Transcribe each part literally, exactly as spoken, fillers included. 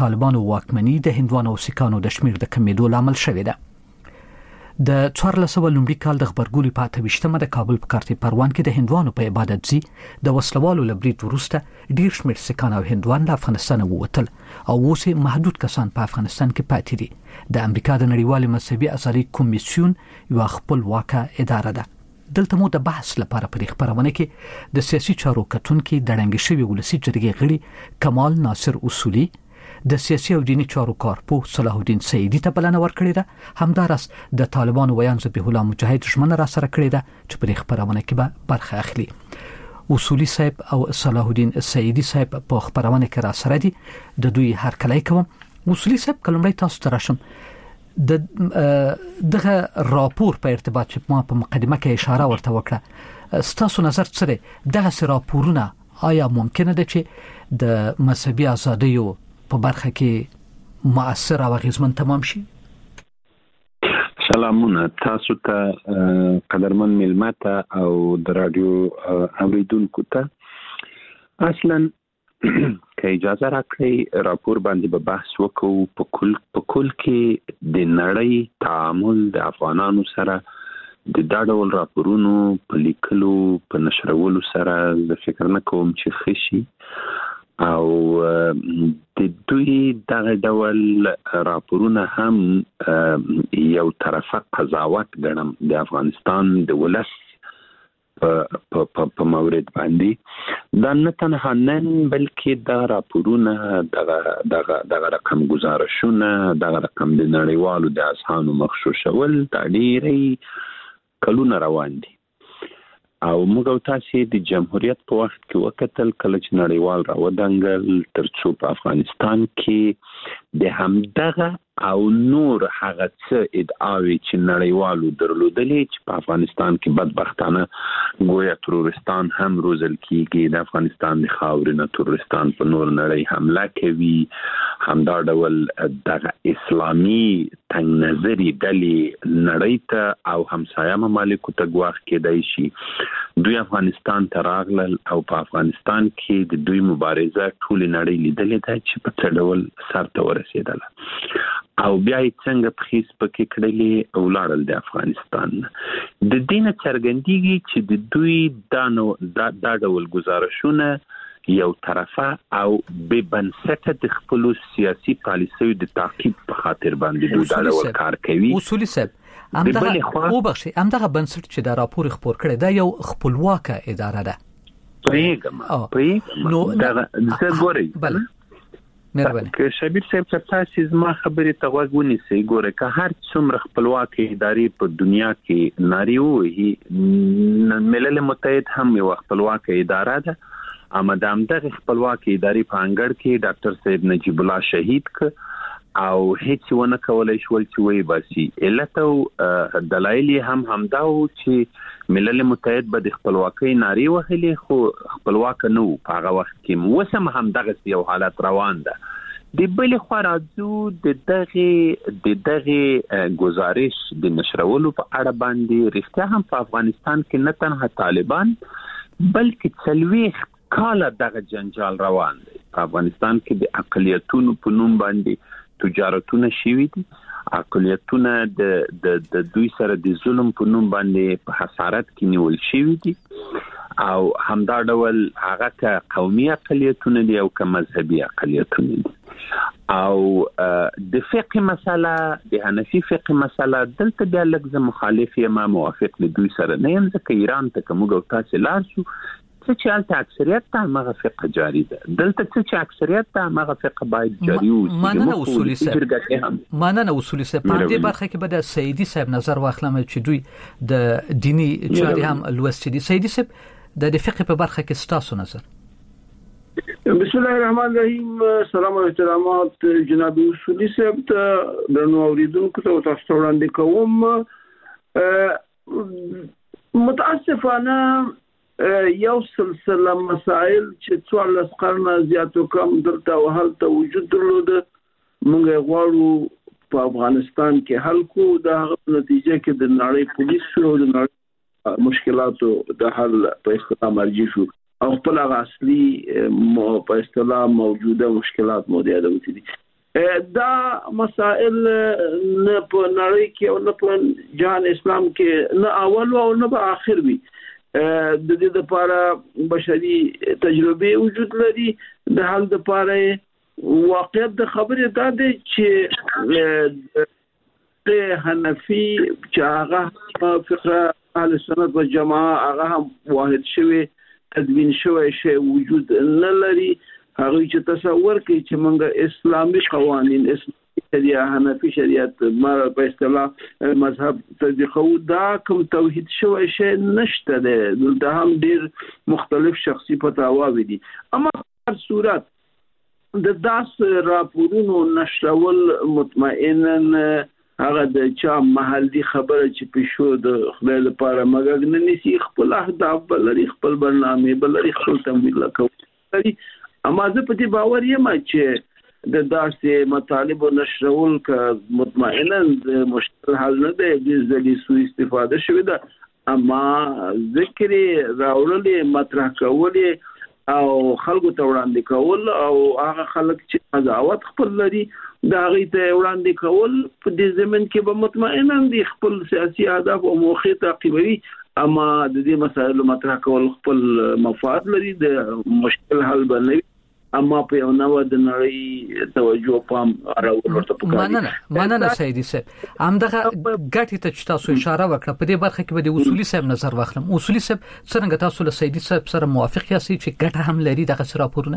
طالبانو واکمني د هندوانو او سیکانو د شمیر د کمیدو لامل شوې ده. د څوارلس سوه لومړي کال د خبرګولي په اته ویشتمه د کابل په کارتي پروان کې د هندوانو په عبادت ځای د وسلوالو لبرید وروسته ډیر شمیر سیکان او هندوان له افغانستان ووتل او اوس محدود کسان په افغانستان کې پاتې دي. د امریکا د نړیوال مذهبي ازادي کمیسیون یو خپلواکه اداره ده. دلته مو د بحث لپاره په خبرونه کې د سیاسي چارو کتونکو د رنګ شوی ولسی جرګې غړي کمال ناصر اصولي، د سیاسي او دینی چارو کارپو صلاح الدین سعیدی ته بلنه ورکړې ده. همدارس د طالبانو ویان ذبیح الله مجاهد ژمنه را سره کړې ده چې په خبرونه کې به برخه اخلي. اصولي صاحب او صلاح الدین سعیدی صاحب په خبرونه کې را سره دي. د دوی هر کله کوم. اصولي صاحب کلمړی تاسو ترشم د دغه راپور په ارتباط چې ما په مقدمه کې اشاره ورته وکړه، ستاسو نظر څه دی؟ دغه راپورونه آیا ممکنه ده چې د مذهبي ازادیو په برخه کې مؤثر او اغیزمن تمام شي؟ سلامونه تاسو ته قدرمن ملمته او د رادیو اوریدونکو ته. اصلا که اجازه راکړئ راپور باندې به بحث وکړو. په کل په کل کې د نړۍ تعامل د افغانانو سره د دا ډول راپورونو په لیکلو په نشرولو سره زه فکر نه کوم چې ښه شي، او د دوی دغه ډول راپورونه هم یو طرفه قضاوت ګڼم د افغانستان د ولس په په مورد باندې. دا نه تنها نن بلکې دا راپورونه دغه دغه دغه رقم گزارشونه دغه رقم د نړیوالو د اذهانو مغشوشول دا ډېرې کلونه روان دي. او موږ تاسو د جمهوریت په وخت کې وکتل کله چې نړیوال راودانګل ترڅو په افغانستان کې د همدغه او نور هغه څه ادعاوي چې نړیوالو درلودلې چې په افغانستان کې بدبختانه گویا ترورستان هم روزل کیږي، د افغانستان د خاورې نه ترورستان په نور نړۍ حمله کوي، همدا ډول دغه اسلامي تنګ نظري ډلې نړۍ ته او همسایه ممالکو ته ګواښ کېدای شي. دوی افغانستان ته راغلل او په افغانستان کې د دوی مبارزه ټول نړۍ لیدلې ده چې په څه ډول سرته ورسېدله او بیا یې څنګه پخیس پکې کړلې او لاړل د افغانستان. د دې نه څرګندېږي چې د دوی دا نو دا, دا ډول گزارشونه یو طرفه او به بنسټه د خپل سیاسي پالیسیو د تعقیب په خاطر باندې دوی دا ډول کار کوي. اصولي صاحب همدغه او بخشي همدغه بنسټ چې دا راپور خبر کړی دا یو خپلواکه اداره ده. پیغام پیغام نو دا څه ګوري بله مهرباني که شبیر صاحب چې تاسو زما خبرې ته غوږ ونیسئ. ګوره که هر څومره خپلواک ادارې په دنیا کې ناري وي، ملل متحد هم یو خپلواک اداره ده. اما د همدغه خپلواک ادارې په انګړ کې ډاکټر صاحب نجیب الله شهید ک او هیڅ ونه کولای شول چې وایي باسي. علت او دلایل هم همدا و چې ملل متحد به د خپلواکۍ ناري وهلې خو خپلواک نه وو په هغه وخت کې. اوس هم همدغه یو حالت روان ده. د بل خوا راځو د دغه د دغه گزارش د نشرولو په اړه باندې رښتیا هم په افغانستان کې نه تنها طالبان بلکې څلوېښت کاله دغه جنجال روان دی. په افغانستان کې د اقلیتونو په نوم باندې تجارتونه شوي دي. اقلیتونه د د د دوی سره د ظلم په نوم باندې په حسارت کې نیول شوي دي او همدا ډول هغه که قومي اقلیتونه دي او که مذهبي اقلیتونه دي. او د فقه مسله د حنفي فقه مسله دلته بیا لږ زه مخالف یم، موافق له دوی سره نه یم، ځکه ایران ته که موږ او تاسې لاړ شو څه چې هلته اکثریت ته همغه فقه جاري ده، دلته څه چې اکثریت ته همغه فقه باید جاري وي. مننه اصولي صاحب مننه اصولي صاحب په دې برخه کې به د سعیدي صاحب نظر واخلم چې دوی د دینی چاري هم لوستي دي. سعیدي صاحب د فقه په برخه کې ستاسو نظر؟ بسم الله الرحمن الرحیم. سلام او احترامات جناب اصولي صاحب ته درنو اوریدونکو ته تاسو وړاندې کوم. متاسفانه یو سلسله مسائل چې څوارلس قرنه زیاتو کم دلته او هلته وجود درلوده موږ غواړو په افغانستان کې حل کو. د هغه نتیجه کې د نړۍ پولیسو او د نړۍ مشکلاتو د حل په اصطلاح مرجع شو او خپل هغه اصلي په اصطلاح موجوده مشکلات مو د یادوي دي. دا مسائل نه په نړۍ کې او نه په جهان اسلام کې نه اول او نه په آخر وي. د دې لپاره بشري تجربه وجود لري. د حل لپاره واقعیت د خبرې دا دی چې د حنفي چې هغه فقه اهل سنت و جماعه هغه هم واحد شوی تدوین شوی شی وجود نه لري. هغه چې تصور کوي چې موږ اسلامي قوانين اسلامي شریعت حنفي شریعت مر په اصطلاح مذهب تطبیقو دا کوم توحید شوی شی نشته ده. دلته هم ډیر مختلف شخصي فتاواوي دي. اما په صورت د داس راپورونو نشرول مطمئنا هغه د چا محلي خبره چې پښو د خپل لپاره مګ نه نسی خپل اهداف بلري خپل برنامه بلري خپل تمویل کوي. اما زه په دې باور یم چې د داسې مطالب نشرول ک مطمئنا مشکل حل نه دی. د ځلې سوء استفاده شوې ده اما ذکر راوړل مطرح کول او خلکو ته وړاندې کول او هغه خلک چې قضاوت خپل لري دا غي ته وړاندې کول په دې زمين کې به مطمئنا دي خپل سیاسي اهداف او موخې تعقیبوي. اما د دې مسایلو مطرح کول خپل مفاد لري. د مشکل حل بنوي اما په یو نوو د نړۍ توجه پام راوړل ورته پکاري. مننه مننه سیدی صاحب. همدغه ګټې ته چې تاسو اشاره وکړه په دې برخه کې به د اصولي صاحب نظر واخلم. اصولي صاحب څنګه تاسو له سیدی صاحب سره موافق یاست چې ګټه هم لري دغه راپورونه؟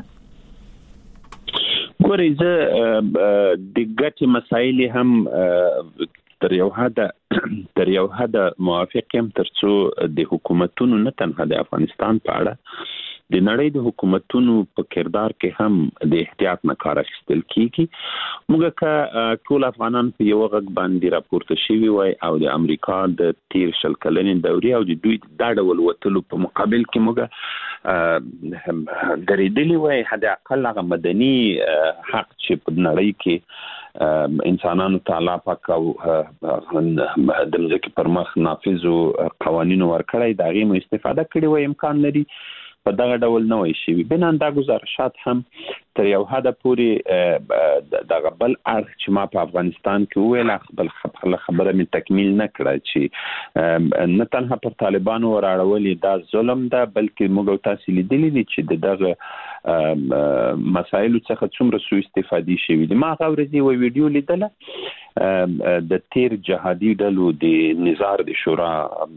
ګورئ زه د ګټې مسایل هم تر یو حد تر یو حد موافق یم ترڅو د حکومتونو نه تنها د افغانستان په اړه د نړۍ د حکومتونو په کردار کې هم د احتیاط نه کار اخیستل کیږي. موږ که ټول افغانان په یو غږ باندې راپورته شوي وای او د امریکا د تیر شل کلنې دورې او د دوی د ډول وتلو په مقابل کې موږ درېدلی وای حد اقل هغه مدني حق چې په نړۍ کې انسانانو تعالی پاک او د مځکې پر مخ نافذو قوانینو ورکړی دا غي مو استفاده کړي وای امکان لري په دغه ډول نه وي شي. بنان دا گزارشات هم تر یو حد پورې دغه بل اړخ چې ما په افغانستان کې ویل خپل خپل خبره من تکمیل نه کړه چې نه تنها پر طالبانو وراړولې دا ظلم ده بلکې موږ تاسو لیدلی دي چې دغه مسایلو څخه څومره سوء استفادې شوې دي. ما غوړې یو ویډیو لیدله د تیر جهادي ډلو د نظار د شورا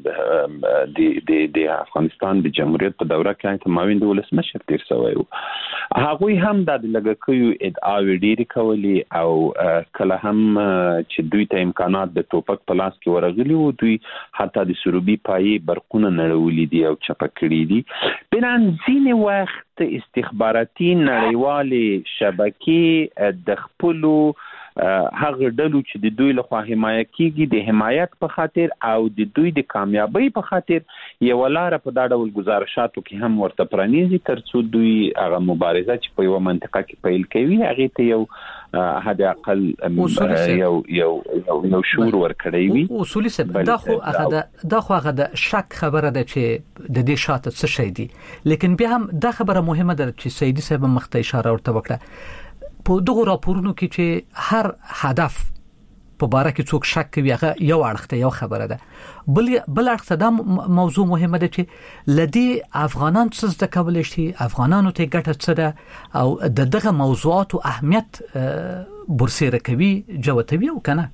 د د افغانستان د جمهوریت په دوره کې ته ماوین د ولسمشر تیر شوی و. هغه هم د لګکیو ادعاوې ډېری کولې او کله هم چې دوی ته امکانات د ټوپک په لاس کې ورغلي وو دوی حتی د سروبي پای برقونه نړولې دي او چپه کړې دي. بنان ځینې وخت استخباراتي نړیوالې شبکې د خپلو هغه ډلو چې د دوی لخوا حمایت کیږي د حمایت په خاطر او د دوی د کامیابی په خاطر یو لار په دا ډول گزارشاتو کې هم ورته پرانیزي ترڅو دوی هغه مبارزه چې په یو منطقه کې پیل کوي هغه ته یو حد اقل یو یو یو شعور ورکړی وي. اصولي څه دا خو هغه دا خو هغه د شک خبره ده چې د دې شاته څه شي دي لیکن بیا هم دا خبره مهمه ده چې سیدی صاحب مخته اشاره ورته وکړه په دغه راپورونو کې چې هر هدف په باره کې څوک شک کوي هغه یو اړخته یو خبره ده بل بل اړخته دا موضوع مهمه ده چې لدی افغانان څه زده کولای شي افغانانو ته ګټه څه ده او د دغه موضوعاتو اهمیت برسېره کوي جوتوي او کنه.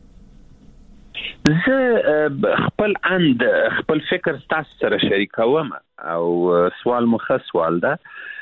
زه خپل اند خپل فکر تاسو سره شریکوم او سوال مخ سوال ده.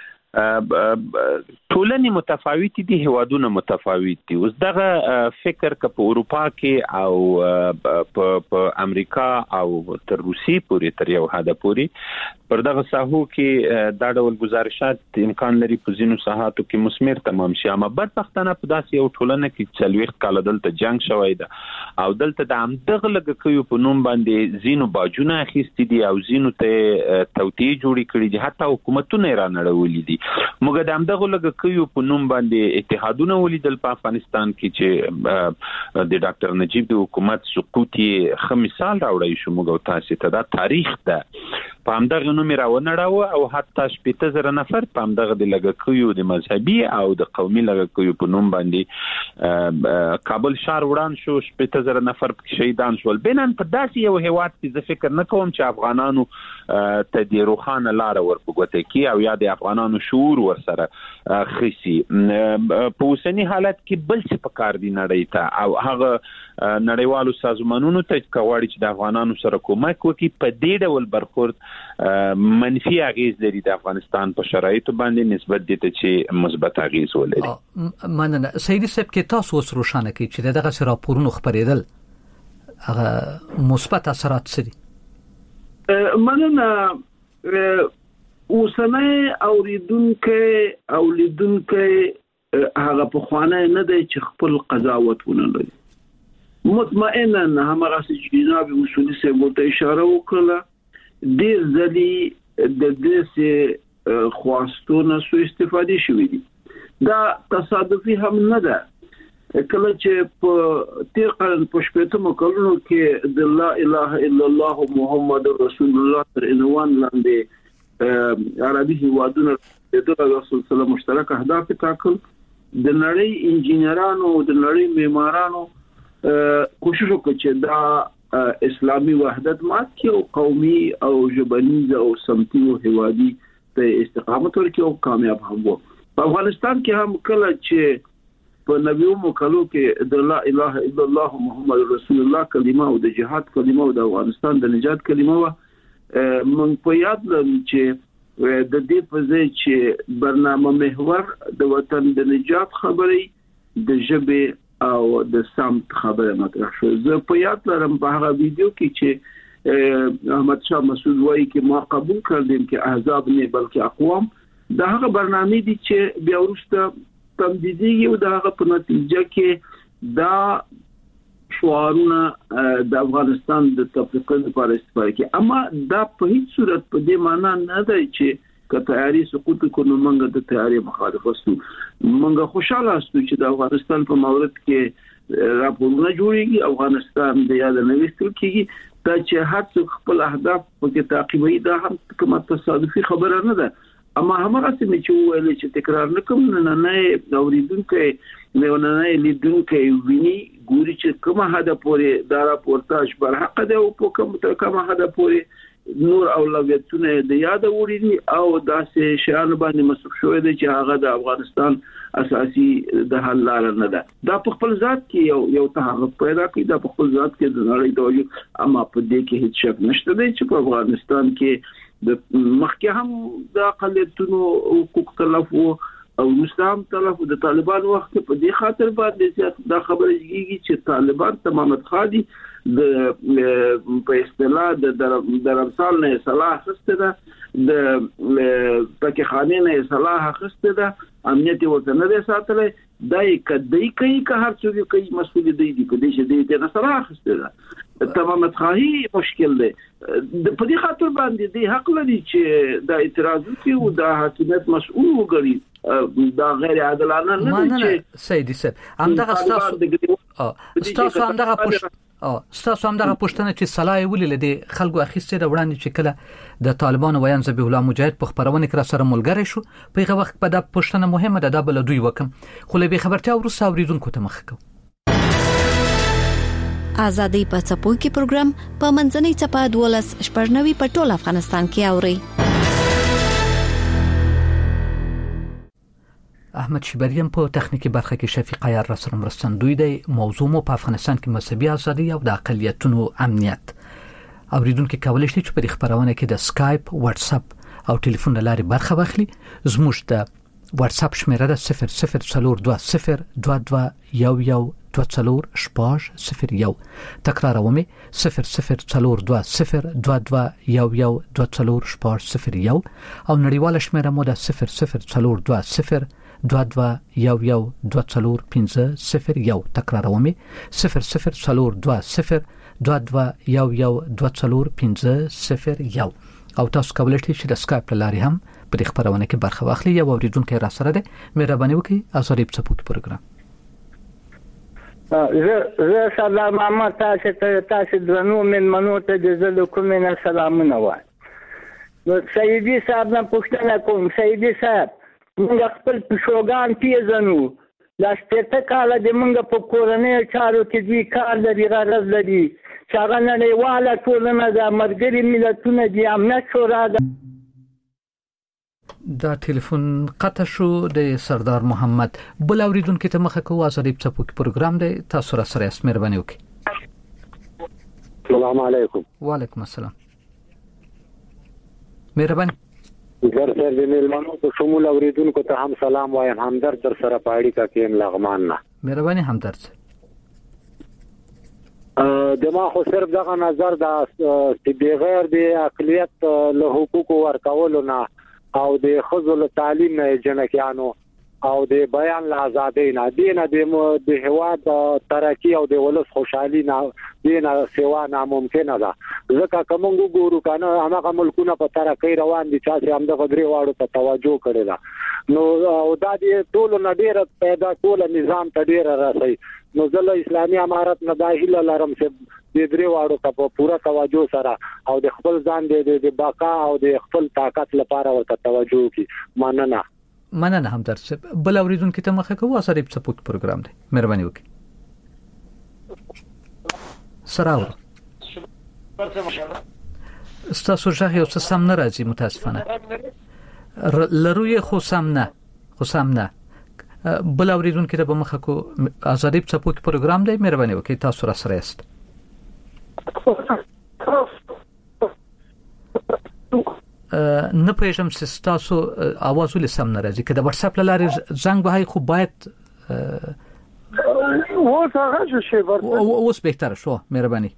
ټولنې متفاوت دي هوادونه متفاوت دي. اوس دغه فکر ک په اروپا کې او په امریکا او تر روسي پورې تر یو حد پورې پر دغه ساحو کې دا ډول گزارشات امکان لري په ځینو ساحاتو کې مسمر تمام شي. اما بدبختانه په داسې یو ټولنه کې څلويخ کال دلته جنگ شوی ده او دلته د هم دغه لګکیو په نوم باندې زینو باجونه اخیستي دي او زینو ته توتی جوړی کړي دي حتی حکومتونه را نړولې دي. موږ د همدغه لګکیو په نوم باندې اتحادونه ولیدل په افغانستان کې چې د ډاکټر نجیب د حکومت سقوط خه مثال راوړی شو موږ تاسو ته دا تاریخ ده په همدغه نوم راونړاوه او حتی شپږ زره نفر په همدغه د لګکیو د مذهبي او د قومي لګکیو په نوم باندې کابل ښار وران شو، شپږ زره نفر شهیدان شول. بینن په داسې یو هیواد کې زه فکر نه کوم چې افغانانو ته د روخانه لار ورپګوته کی او یا د افغانانو شعور ورسره خسي. په اوسنی حالت کې بل څه پکار دي نړۍ ته او هغه نړیوالو سازمانونو ته کواړي چې د افغانانو سره کومک وکړي په دې ډول برخورد منفي اغیز لري د افغانستان په شرایطو باندې نسبت دي ته چې مثبت اغیز ولري. مننه سیدی صاحب کې تاسو اوس روښانه کړئ چې دغه سره راپورونه خبرېدل هغه مثبت اثرات سری. مننه اوسنۍ اوریدونکو او لیدونکو هغه په خوانه نه دی چې خپل قضاوت ونه لري. مطمئنا همغه چې جناب اصولي سره ته اشاره وکړه ډیر ځلې د دې خواستونه سو استفاده شوې دي. دا تصادفي هم نه ده. کله چې په تیر قرن په شپږمو کلونو کې د لا اله الا الله محمد رسول الله تر عنوان لاندې عربي هیوادونو د رسول الله مشترک اهداف ټاکل د نړۍ انجینرانو او د نړۍ معمارانو کوشش وکړي چې دا اسلامي وحدت مات کې او قومي او ژبنیز او سمتي او هوادي ته استقامت ورکړي او کامیاب هم وو. په افغانستان کې هم کله چې په نبیو کلو کې د لا اله الا الله محمد رسول الله کلمه او د جهاد کلمه او د افغانستان د نجات کلمه و من په یاد لرم چې د دې په ځای چې برنامه محور د وطن د نجات خبرې د ژبه او د سمت خبره مطرح شو. زه په یاد لرم په هغه ویډیو کې چې احمد شاه مسعود وایي چې ما قبول کړم چې احزاب نه بلکې اقوام دا هغه برنامه دي چې بیا ورسته تمدیدي او دا هغه په نتیجه کې دا شعارونه د افغانستان د تفریق لپاره استفاده کوي. اما دا په هیڅ صورت په دې معنی نه دی چې که تیاری سقوط کوو موږ د تیاری مخالف اوسو. موږ خوشاله اوسو چې د افغانستان په مورد کې راپورونه جوړيږي، افغانستان د یاد نه وستل کیږي دا چې هر څوک خپل اهداف په تعقیبوي. دا هم کومه تصادفي خبره نه ده. اما همغه چې چې ویل چې تکرار نکوم نه نه اوریدونکو نه نه لیدونکو ویني ګوري چې کومه هدا پورې دا راپورتاج بر حق ده او په کومه کومه هدا پورې نور اولویتونه د یاد وړي او داسې شیان باندې مسوک شوې دي چې هغه د افغانستان اساسي د حل لار نه ده. دا په خپل ذات کې یو یو تحرک پیدا کوي، دا په خپل ذات کې د نړۍ توجه. اما په دې کې هیڅ شک نشته دی چې په افغانستان کې د مخکې هم د اقلیتونو حقوق تلف او مسلمان تلف د طالبان وخت په دې خاطر باندې دا خبره کیږي چې طالبان تمامت خادي د په اصطلاح د درمسال نه صلاح خسته ده، د پکې خانه نه صلاح خسته ده، امنیت ورته نه ساتلای. دای کدی کوي که هر څوک کوي مسؤل دی دی په دې چې دې نه صلاح خسته ده. تمامت خواهی مشکل دی. په دې خاطر باندې دی حق لري چې دا اعتراض وکړي او دا حکومت مسؤل وګړي. دا غیر عادلانه نه دی چې سیدی صاحب همدغه تاسو تاسو همدغه پښ او تاسو همدغه پښتنه چې صلاح ولې لدی خلکو اخیسته د وړاندې چې کله د طالبانو ویان ذبیح الله مجاهد په خبرونه کې سره ملګری شو په هغه وخت په د پښتنه مهمه ده د بل دوی وکم خو له به خبرتیا ورسره اوریدونکو ته مخ کو. آزادۍ په څپو کې پروګرام په منځنۍ چپا دولس شپږنوي په ټول افغانستان کې اوري. احمد شبریم په تخنیکی برخه کې شفیق عیار را سره مرستندوی دی. موضوع مو په افغانستان کې مذهبي ازادي او د اقلیتونو امنیت. اوریدونکو کولای شي چې په خبرونه کې د سکایپ، واتس اپ او ټلیفون لاري برخه واخلي. زموږ د واتس اپ شمیره ده صفر صفر څلور دوه صفر دوه دوه یو یو دوه څلور شپږ صفر یو. تکرارومې صفر صفر څلور دوه صفر دوه دوه یو یو دوه څلور شپږ صفر یو او نړیواله شمیره مو ده صفر صفر څلور دوه صفر دوه دوه یو یو دوه څلور پنځه صفر یو. تکرارومې صفر صفر څلور دوه صفر دوه دوه یو یو دوه څلور پنځه صفر یو. او تاسو کولای شئ چې د سکایپ لاري هم په خبرونه کې برخه واخلي یا اوریدونکو را سره ده مهرباني وکړئ ازاري په سپوک پروګرام. زه زه سلام محمد تاسو ته تاسو درنو من منو ته د زلو کومه سلامونه وای. نو سیدی صاحب نه پوښتنه کوم سیدی صاحب موږ خپل پښوګان پیژنو لا ستته کاله د موږ په کورنۍ چارو کې دوی کار لري غرض لري چې هغه نړیواله ټولنه د مرګري ملتونو د امنیت شورا دا ټلیفون قطع شو د سردار محمد بل اوریدونکو ته مخه کوو ازادي په سپوک پروګرام دی تاسو را سره اس مهرباني وکړئ. السلام علیکم. وعلیکم السلام. مهرباني در سره د میلمنو په شمول اوریدونکو ته هم سلام وایم همدرد در سره پاړی کا کېم لغمان نه. مهرباني همدرد. دما خو صرف دغه نظر دا چې بغیر د اقلیت له حقوقو ورکولو نه او د خزل تعلیم نه جنکیانو او د بیان له ازادۍ نه دینه د هواد ترقی او د ولس خوشحالي نه دینه سوا ناممکن ده. ځکه کومو ګورو کنه هغه ملکونه په ترقی روان دي چې هم د غدري واړو ته توجه کړي ده نو او دا د ټول نه ډیر پیدا ټول نظام ته ډیر راځي. نو ځل اسلامي امارت نه داخله لرم چې د درې واړو ته په پوره توجه سره او د خپل ځان د بقا او د خپل طاقت لپاره ورته توجه کی مننه. مننه همدرد صاحب. بل اوریدونکو ته مخه کوو ازادي په سپوک پروګرام دی مهرباني وکړئ. سراو ستاسو ژغ یو څه سم نه راځي متاسفانه لروي خو سم نه خو سم نه بل اوریدونکو ته به مخه کو ازادي په سپوک پروګرام دی مهرباني وکړئ تاسو را سره است. نه پېژم چې تاسو आवाज ولې سم نه راځي کله واتس اپ لاره زنګ به خو باید و څنګه شي ورته اوس بهتر شو مهرباني.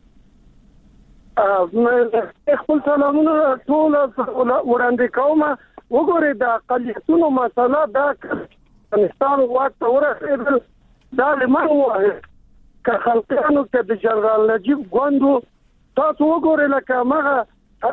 خپل سلامونه ټول وړاندې کوم. وګورئ د اقلیتونو مسله دا افغانستان وخت ورسېدل دا لمن وایي که خلقانو کې د جنرال نجیب ګوندو تاسو وګورئ لکه مغه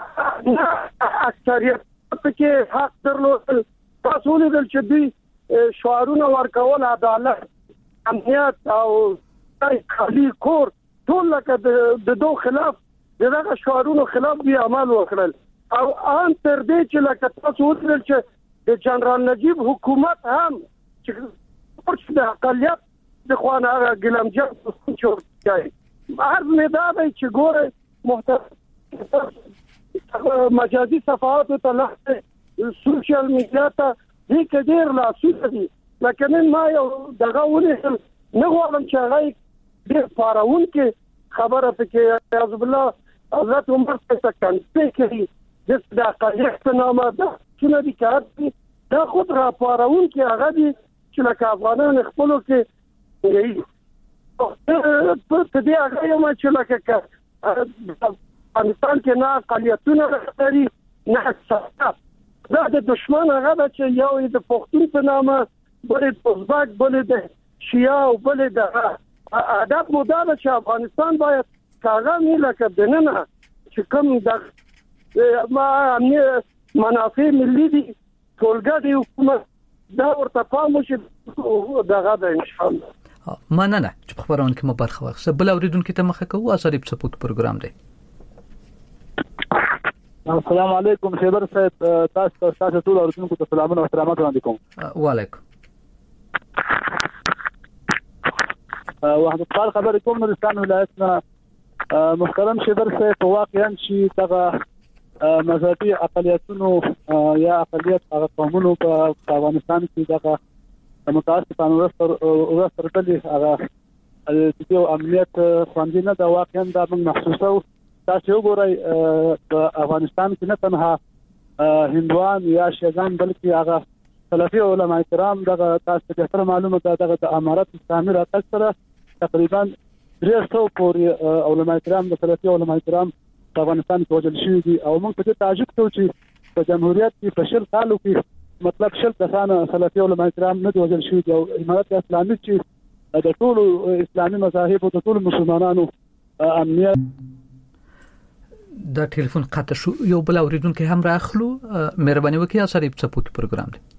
اکثریت کې حق درلودل تاسو لیدل چې دوی شعارونه ورکول عدالت امنیت او خالي کور ټول لکه د دوه خلاف دغه شعارونو خلاف دی عمل وکړل او ان تر دې چې لکه تاسو لیدل چې د جنرال نجیب حکومت هم چې د اقلیت د خوانه ګلمجن څه کوي عرض نه دا دی چې ګوره محترم مجازي صفحات ته له سوشل میډیا ته هیڅ ډیر لا سوسدي لکه نن ما یو دغه ولې نه غواړم چې هغه ډیر فارون کې خبره پکې اعوذ بالله حضرت عمر څخه کنځي کوي د اقلیت نامه ده چې دې کار دا خود را فارون کې هغه دي چې لکه افغانان خپلو کې یي په دې هغه یو چې لکه افغانستان کې نه اقلیتونه لري نه څه دا د دشمن هغه چې یو د پښتون په نامه بل د ازبک بل د شیعه او بل د ادب مدار چې افغانستان باید کاغه نه لکه بننه چې کوم د ما منافع ملي دي ټولګه دی حکومت دا ورته پام وشي دغه د ان شاء الله. مننه چې په خبرونه کې مو برخه واخیسته. بل اوریدونکو ته مخه کوو ازادي په سپوک پروګرام دی. السلام علیکم خبر صاحب تاسو تاسو ټول اوریدونکو ته سلامونه او احترامات وړاندې کوم. وعلیکم. واحد قال خبر کوم نو اسلام ولایتنا محترم خبر صاحب واقعا چې دغه مذهبي اقلیتونو یا اقلیت هغه قومونو په افغانستان کې دغه متاسفانه ورسره ټلې هغه د امنیت خوندي نه دا واقعا دا موږ محسوسو. تاسو وګورئ په افغانستان کې نه تنها هندوان یا شیعان بلکې هغه سلفي علماء کرام دغه تاسو ته معلومه ده دغه د امارات اسلامي راځي سره تقریبا درې سو پورې علماء کرام د سلفي علماء کرام په افغانستان کې وجل شوي دي او موږ په تعجب کوو چې په جمهوریت کې په شل کالو کې مطلب شل کسانه سلفي علماء کرام نه وجل شوي دي او امارات اسلامي چې د ټول اسلامي مذاهب او د ټول مسلمانانو امنیت دا ټلیفون قطع شو. یو بل اوریدونکو هم راخلو. مهرباني وکړئ سره په څپو کې پروګرام دی.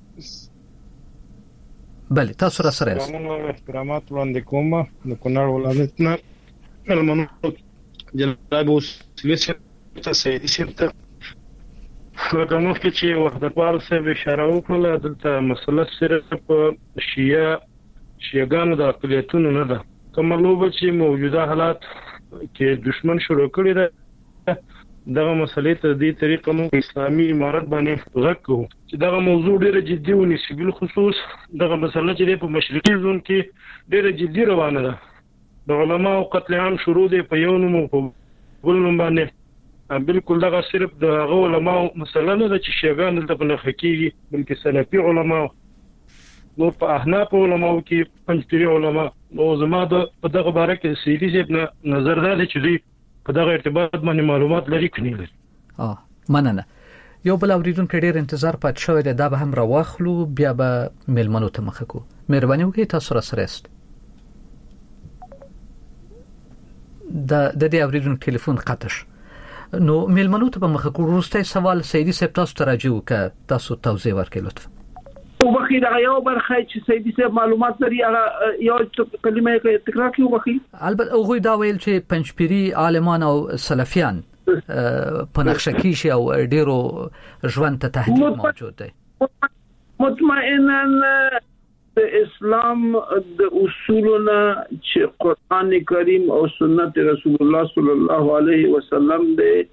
بله تاسو را سره یاست. احترامات وړاندې کوم د کونړ ولایت نه ملمنو جناب وسلیس ته سیدی سیمته لکه مخکې چې وحدتوال صاحب اشاره وکړه دلته مسله صرف په شیعه شیعهګانو د اقلیتونو نه ده. کومه لوبه چې موجوده حالات کې دشمن شروع کړی ده دغه مسلې ته دې طریقه مو اسلامي امارت باندې غږ کوو چې دغه موضوع ډېره جدي ونیسي. بالخصوص دغه مسله چې په مشرقي زون کې ډېره جدي روانه ده. د علماو قتل عام شروع دی په یو نوم په بل نوم باندې. بالکل دغه صرف د هغه علماو مسله نه ده چې شیعهګان دلته په نښه کېږي بلکې سلفي علماو نو په احناف علماو کې پنځپیري علما. نو زما د په دغه باره کې سیدي صاحب نه نظر دا دی چې دوی په دغه ارتباط باندې معلومات لري که نه لري. اه مننه. یو بل اوریدونکو ډېر انتظار پات شوی دی، دا به هم راواخلو بیا به میلمنو ته مخه کوو. مهرباني وکړئ تاسو را سره یاست. د د دې اوریدونکو ټلیفون قطع شو. نو میلمنو ته به مخه کوو. وروستی سوال سیدي صاحب تاسو ته راجع وکړه، تاسو توضیح ورکړئ لطفا. وبخي دا یو برخه چې سیدي صاحب معلومات لري هغه یو کلمه تکرار کړي. وبخي البته هغه دا ویل چې پنځپيري عالمان او سلفیان په نقشه کې شي او ډیرو ژوند ته تهدید موجود دی. مطمئنا د اسلام د اصولنا چې قران کریم او سنت رسول الله صلی الله علیه وسلم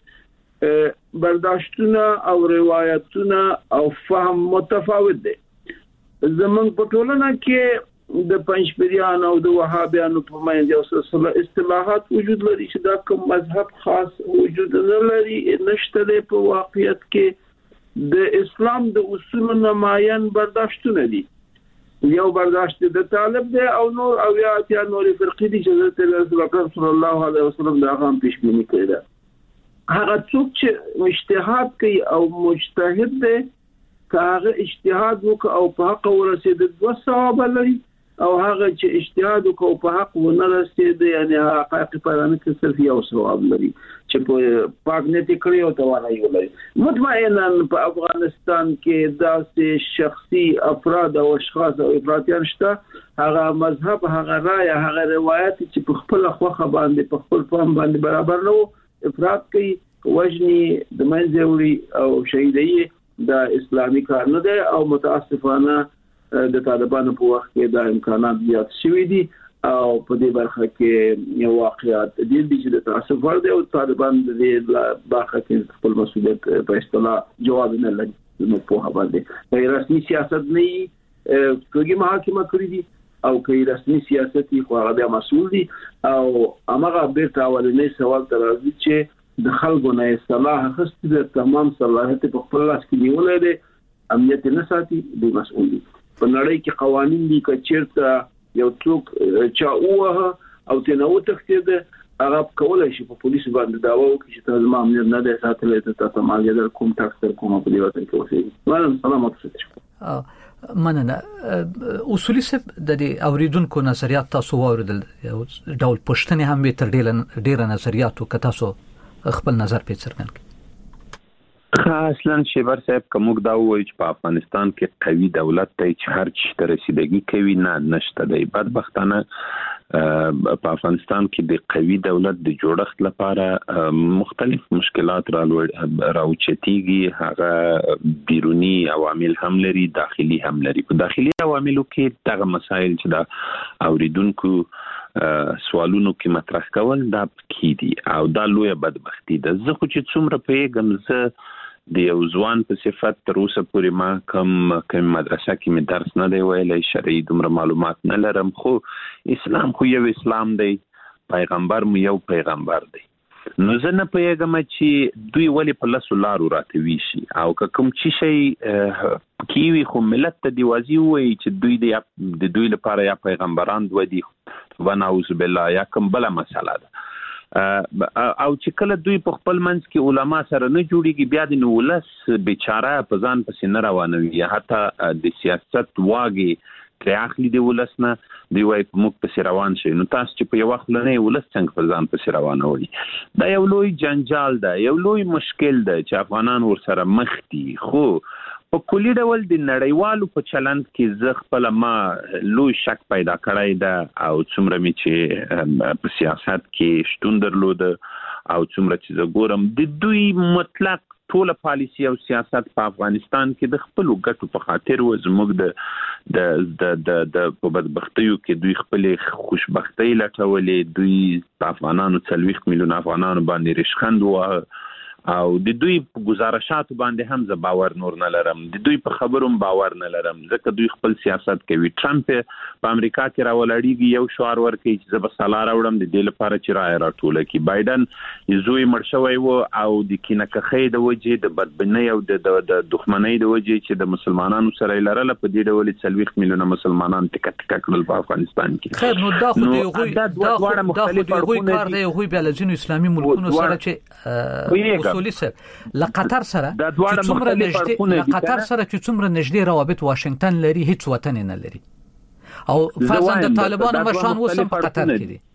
د برداشتونه او روایتونه او فهم متفاوت دي. زمونږ په ټولنه کې د پنځپیریان او د وهابیانو په منځ یو سلسله اصطلاحات وجود لري چې دا کوم مذهب خاص وجود نه لري، نشته دی په واقعیت کې. د اسلام د اصولو نمایان برداشتونه دي. یو برداشت د طالب دی او نور او یا اتیا نور فرقې دي چې رسول الله صلی الله علیه وسلم دا هم پیش بینی کړی ده. هغه څوک چې اجتهاد کوي او مجتهد دی که هغه اجتهاد وکړي او په حق ورسېد دوه ثواب لري، او هغه چې اجتهاد وکړي او په حق ونه رسېد یعنی حقایق پرانه کې صرف یو ثواب لري چې په پاک نیت کړی او توانایي ولري. مطمئنا په افغانستان کې داسې شخصي افراد او اشخاص او افراطیان شته، هغه مذهب هغه رائے هغه روایت چې په خپل خوخه باندې په خپل فهم باندې برابر نه وو افراط کوي، وجني د منځ وړي او شهیدي دا اسلامي کار نه دی. او متاسفانه د طالبانو په وخت کې دا امکانات زیات شوي دي او په دې برخه کې یو واقعیت دي چې د تعصب ور دی او طالبان د دې برخه کې خپل مسؤلیت په اصطلاح جواب نه لري. نو په هغه باندې غیر رسمي سیاست نه کوي محاکمه کړی دي او کوي رسمي سیاست خو هغه بیا مسؤل دي. او هغه بیرته اولنې سوال تر راځي چې د خلکو نه اصلاح خسته د تمام صلاحیت په خپل لاس کې نیولې ده، امنیت نه ساتي، دوی مسؤل دي. په نړۍ کې قوانين دي چې چیرته یو څوک چا اوه او تنو تختید هغه کولای شي په پولیسو باندې داوا وکړي چې تاسو ما امنیت نه ده ساتلې ته تاسو مالیه در کوم ټاکس در کوم په دې وخت کې وسی. ولهم سلامات شه. مننه. اصولي سب د اوریدونکو نظریات تاسو واوریدل، ډول پښتنې هم به تر ډیره ډیره نظریاتو که تاسو خپل نظر په څرګند کړئ. اصلا شیبر صاحب کومګ دا وایي چې په افغانستان کې قوي دولت ته چې هر څه ته رسیدګي کوي نه نشته دی. بدبختانه په افغانستان کې د قوي دولت د جوړښت لپاره مختلف مشکلات را راوچتيږي. هغه بیرونی عوامل هم لري، داخلي هم لري. په داخلي عواملو کې دغه مسایل چې دا اوریدونکو سوالونو کې مطرح کول دا کې دي او دا لویه بدبختی ده. زه خو چې څومره پیغام زه د یو ځوان په صفت تر اوسه پورې ما کوم کوم مدرسه کې مې درس نه دی ویلی، شرعي دومره معلومات نه لرم، خو اسلام خو یو اسلام دی، پیغمبر مو یو پیغمبر دی. نو زه نه پوهېږم چې دوی ولې په لسو لارو راته ویشي او که کوم چی شی کیوي خو ملت ته دی واضح وایي چې دوی د دوی لپاره یا پیغمبران دوه دي ونعوذ بالله یا کوم بله مسله ده. او چې کله دوی په خپل منځ کې علما سره نه جوړیږي بیا د ولس بیچاره په ځان پسې نه روانوي، یا حتی د سیاست واګې تر اخلي دی ولسنه دی وای موږ په روان شي. نو تاسو چې په یو وخت نه ولس څنګه پر ځان په روانه وي، دا یو لوی جنجال ده، یو لوی مشکل ده چې افغانان ورسره مخ دي. خو په کلی ډول د نړیوالو په چلند کې زه خپل ما لوی شک پیدا کړی ده، او څومره می چې په سیاست کې شتون درلوده او څومره چې زه ګورم د دوی مطلق ټول پالیسی او سیاست په افغانستان کې د خپل ګټو په خاطر و زموږ د د د د د په بدبختیو کې دوی خپل خوشبختی لټولې، دوی په افغانانو څلويخ میلیون افغانانو باندې رشخند و، او د دوی په گزارشاتو باندې هم زه باور نور نه لرم، د دوی په خبرو باور نه لرم، ځکه دوی خپل سیاست کوي. ټرمپ په امریکا کې راولړیږي، یو شعار ورکوي چې زه به سلا راوړم د دې لپاره چې رای راټوله کړي. بایدن زوی مړ شوی و او د کینکخې د وجې د بدبینۍ او د د دښمنۍ د وجې چې د مسلمانانو سره لرله په دې ډول څلويخ میلیون مسلمانان ټک ټک کړل په افغانستان کې. خیر نو دا خو دی دا دا مختلف کارونه کار دی، خو بیا لزینو اسلامي ملکونو سره چې اصولي سره ل قطر سره چې څومره نږدې ل قطر سره چې څومره نږدې روابط واشنگټن لري، هیڅ وطن نه لري، او فرضاً د طالبانو مشان وسم په قطر کې دي.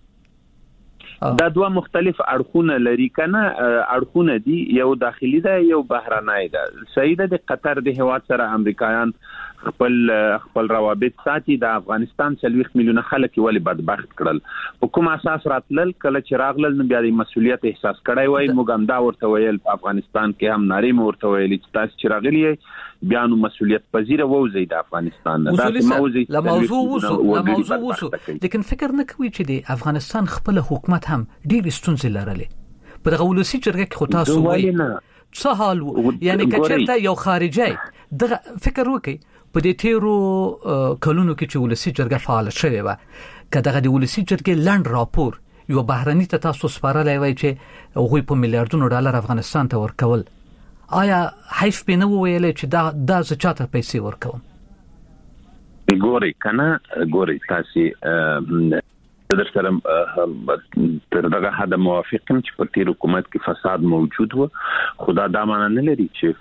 دا دوه مختلف اړخونه لري کنه، اړخونه دي، یو داخلي ده یو بهرنۍ ده. سیده د قطر د هواد سره امریکایان خپل خپل روابط ساتي، د افغانستان څلويخ میلیون خلک ولې بدبخت کړل، په کوم اساس راتلل، کله چې راغلل نو بیا د مسؤلیت احساس کړای وای. موږ هم دا ورته ویل په افغانستان کې هم ناری ورته ویل چې تاسو چې راغلی بیا نو مسؤلیت پذیر ووزي د افغانستان نه. دا موضوع لا موضوع وسو لا موضوع وسو لیکن فکر نه کوي چې د افغانستان خپل حکومت هم ډیر ستونزې لرلې په دغه ولسی جرګه کې. خو تاسو وایي څه حال و، یعنی کچرته یو خارجي دغه فکر وکي په دې تیرو کلونو کې چې ولسی جرګه فعال شوه و، کله د ولسی جرګې لاند راپور یو بهرني ته تاسو سپارلای وای چې هغه په میلیارډونو ډالر افغانستان ته ورکول، آیا حیف به نه ویل چې دا د چاته پیسې ورکوم؟ ګوري کنه ګوري تاسو در سره تر دغه حد موافقم چې په تیر حکومت کې فساد موجود و، خدا دا معنی نه لري چې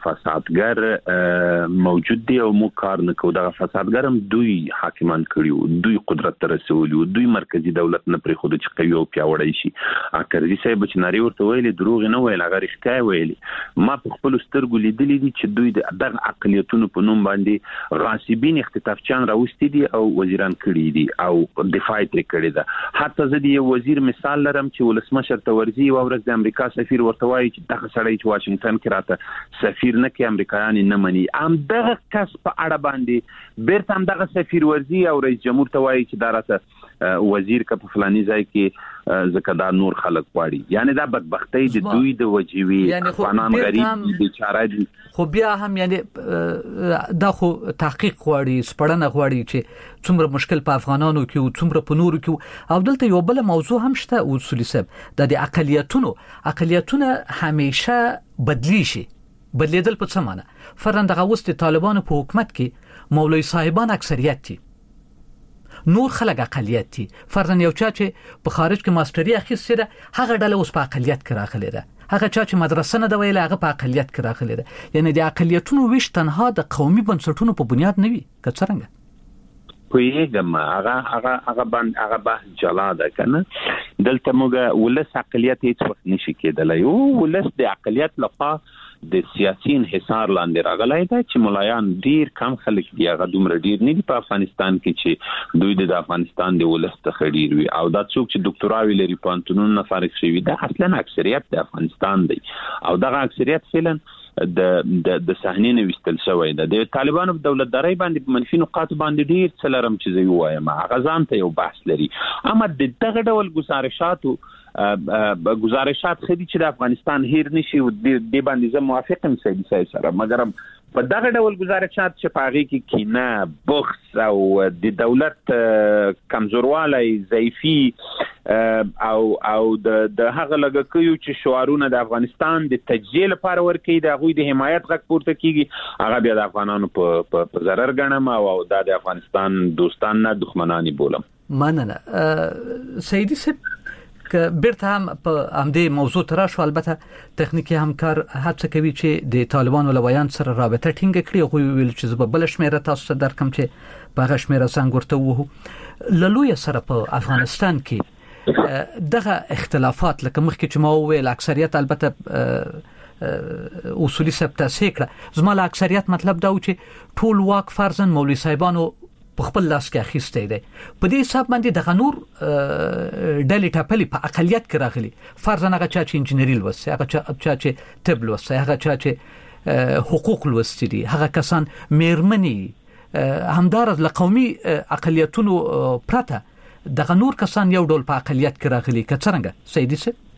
فسادګر موجود دی او مو کار نه کوي. دغه فسادګر هم دوی حاکمان کړیو، دوی قدرت ته رسولیو، دوی مرکزی دولت نه پرې خود چې قوي او پیاوړی شي. اکرزي صاحب چې ناری ورته ویلي دروغ نه ویل، هغه رښتیا ویلي. ما په خپل سترګو لیدلې دي چې دوی دغه اقلیتونو په نوم باندې غاصبین اختطافچان راوستي دي او وزیران کړی دي او دفاع یې کړی ده. حتی زه د یو وزیر مثال لرم چې ولسمشر ته ورځي او ورځ د امریکا سفیر ورته وایي چې دغه سړی چې واشنگټن کې راته سفیر نه کې امریکایان نه مني، ام دغه کس په اړه باندې بیرته هم دغه سفیر ورځي او رئیس جمهور ته وایي چې دا راته وزیر که په فلاني ځای کې ځکه دا نور خلک غواړي. یعنی دا بدبختۍ د دوی د وجوي افغانان غریب بیچاره دي. خو بیا هم یعنی دا خو تحقیق غواړي، سپړنه غواړي چې څومره مشکل په افغانانو کې او څومره په نورو کې. او دلته یو بل موضوع هم شته اصولي صاحب، د اقلیتونو اقلیتونه همیشه بدلی شي. بدلیدل په څه معنی؟ فرضاً دغه وست طالبانو په حکومت کې مولوی صاحبان اکثریت دي، نور خلک اقلیت دي. فرضاً یو چا چې په خارج کې ماستری اخیسته ده، هغه ډله اوس په اقلیت کې راغلی ده، هغه چا چې مدرسه نه دی ویل هغه په اقلیت کې راغلی ده. یعنی د اقلیتونو ویش تنها د قومي بنسټونو په بنیاد نه وي، که څنګه؟ پویګم هغه هغه هغه باندې هغه بحث جلا ده کنه. دلته موږ ولس اقلیت هیڅ وخت نشي کېدلای، او ولس د اقلیت لخوا د سیاسي انحصار لاندې راغلی دی چې ملایان ډیر کم خلک دی، هغه دومره ډیر نه دي په افغانستان کې چې دوی د افغانستان د ولس څخه ډیر وي، او دا څوک چې ډاکټراوي لري پانتونونو نه فارغ شوی دا اصلا اکثریت د افغانستان دی، او دغه اکثریت فعلا د د د صحنې نه وستل شوی ده. د طالبانو په دولتداري باندې په منفي نقاط باندې ډیر څه لرم چې زه وایم، هغه ځان ته یو بحث لري. اما د دغه ډول گزارشاتو گزارشات خدي چې د افغانستان هیر نشي او د دې باندې زه موافقم سید صاحب سره، مګر په دغه ډول گزارشات چې پاغي کې کینه، بخس او د دولت کمزوروالی، ضعیفي او او د د هغه لګکیو چې شعارونه د افغانستان د تجزیه لپاره ورکي د غوي د حمایت غږ پورته کیږي، هغه بیا د افغانانو په په ضرر ګڼم او د افغانستان دوستان نه دښمنانی بولم. مننه سیدی صاحب. که بیرته هم په همدې موضوع تر شو البته تخنیکی همکار هڅه کوي چې د طالبانو لویان سره رابطه ټینګ کړي او ویل چې زه بل شمیره تاسو درکم چې په هغه شمیره څنګه ورته وو للوی سره په افغانستان کې دغه اختلافات لکه مخکې چې ما ویل اکثریت البته اصولي ثبت سیکړه زموږ اکثریت مطلب دا و چې ټول واک فرضاً مولوی صاحبانو په خپل لاس کې اخیسته دي په دې حساب باندې د غنور ډلې ټاپلې په اقلیت کې راغلي فرضاً هغه چې انجینری لوسي هغه چې طب لوسي هغه چې حقوق لوسي دي هغه کسان میرمنې همدار له قومي اقلیتونو پرته د غنور کسان یو ډول په اقلیت کې راغلي کڅرنګ سیدی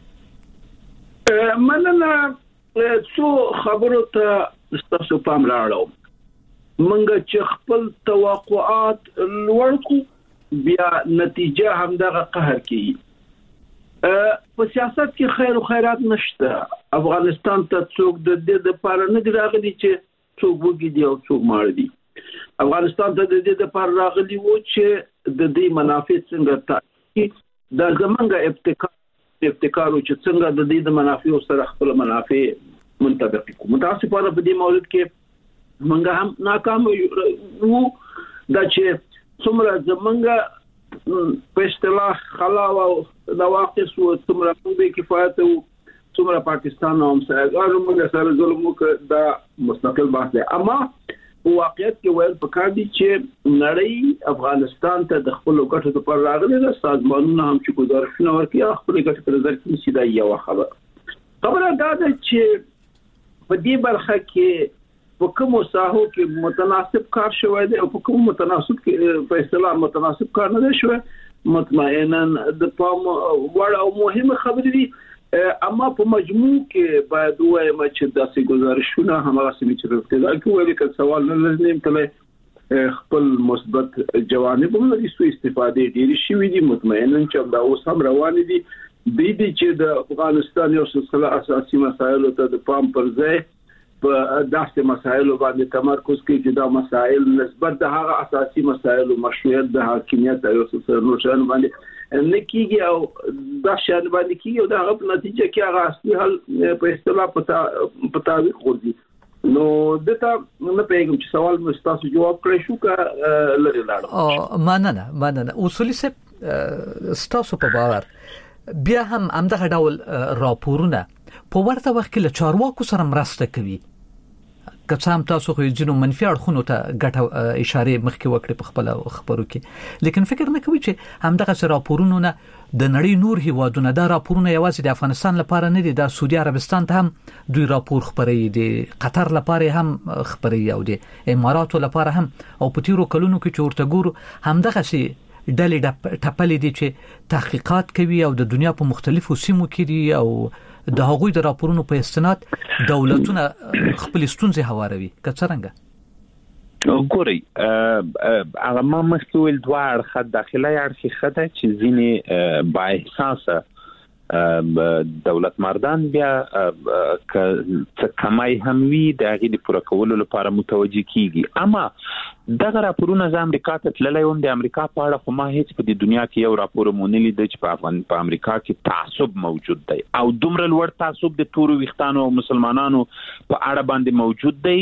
سه مننه څو خبرو ته تاسو پام راړو منګه چې خپل توقعات لوړ کو بیا نتیجه هم دغه قهر کوي په سیاست کې خیر او خیرات نشته افغانستان ته څوک د دې لپاره نه راغلي چې څوک وګړي دی او څوک مال دي افغانستان ته د دې لپاره راغلي وو چې د دې منافع څنګه تاسو د زمونږ ابتکار ابتکار او چې څنګه د دې د منافع سره خپل منافع منطبق کوو متاسفانه په دې موضوع کې منګه هم ناکام وو دا چې څومره زمونږ په اصطلاح خلا او نواقص او څومره په کفایت او څومره پاکستان او همسایګانو موږ سره ظلم وکړ دا مستقل بحث دی اما واقعیت کې ویل پکار دي چې نړۍ افغانستان ته د خپل ګټو لپاره راغلي د سازمانونو هم چې گزارشونه ورکړي خپل ګټو پر نظر کې سیده یو خبر خبره دا ده چې په دې برخه کې په کوم ساحو کې متناسب کار شوی دی او په کوم متناسب کې په اصطلاح متناسب کار نه شوی مطمئنا د پام وړ او مهمه خبرې دي اما په مجموع کې باید وایم چې داسې گزارشونه همغه سمې چې راځي کې وایي چې سوال نه لري کله خپل مثبت جوانب هم لري سو استفاده ډېری شوی دي مطمئنا چې دا اوس هم روان دي د دې چې د افغانستان یو څه اساسي مسایل ته د پام پر ځای په داسې مسایلو باندې تمرکز کوي چې دا مسایل نسبت د هغه اساسي مسایلو مشروعیت د حاکمیت او سیاسي شان باندې نه کیږي او دا شان باندې کیږي او دا په نتیجه کې هغه اصلي حل په اصطلاح په تعویق ورځي نو دته نه پیغام چې سوال مې تاسو جواب کړی شو کا لري لاړ او مننه مننه اصولي سه تاسو په باور بیا هم همدغه ډول راپورونه په ورته وخت کې له چارواکو سره مرسته کوي که څه هم تاسو خو جنو منفي اړخونو ته ګټه اشاره مخکې وکړي په خپل خبرو کې لیکن فکر نه کوي چې همدغه راپورونه نه د نړۍ نور هیوادونه دا راپورونه یوازې د افغانستان لپاره نه دي د سعودي عربستان ته هم دوی راپور خبري دي قطر لپاره هم خبري او دي اماراتو لپاره هم او په تیرو کلونو کې چې ورته ګورو همدغه سي ډلې ټپلې دي چې تحقیقات کوي او د دنیا په مختلفو سیمو کې دي او د هغوی د راپورونو په استناد دولتونه خپل ستونزې هواروي کڅرنګ ګوري هغه ما مسؤل دوار خد داخلي اړخي خده چې ځینې با احساسه دولت مردان بیا ک کمای هم وی د غیدي پر کولو لپاره متوجي کیږي اما دغه راپورونه د امریکا ته تللی وم د امریکا په اړه خو ما هیڅ په دنیا کې یو راپور مونږ نه لید چې په افغان په امریکا کې تعصب موجود دی او دومره لوړ تعصب د تورو ویختانو او مسلمانانو په اړه باندې موجود دی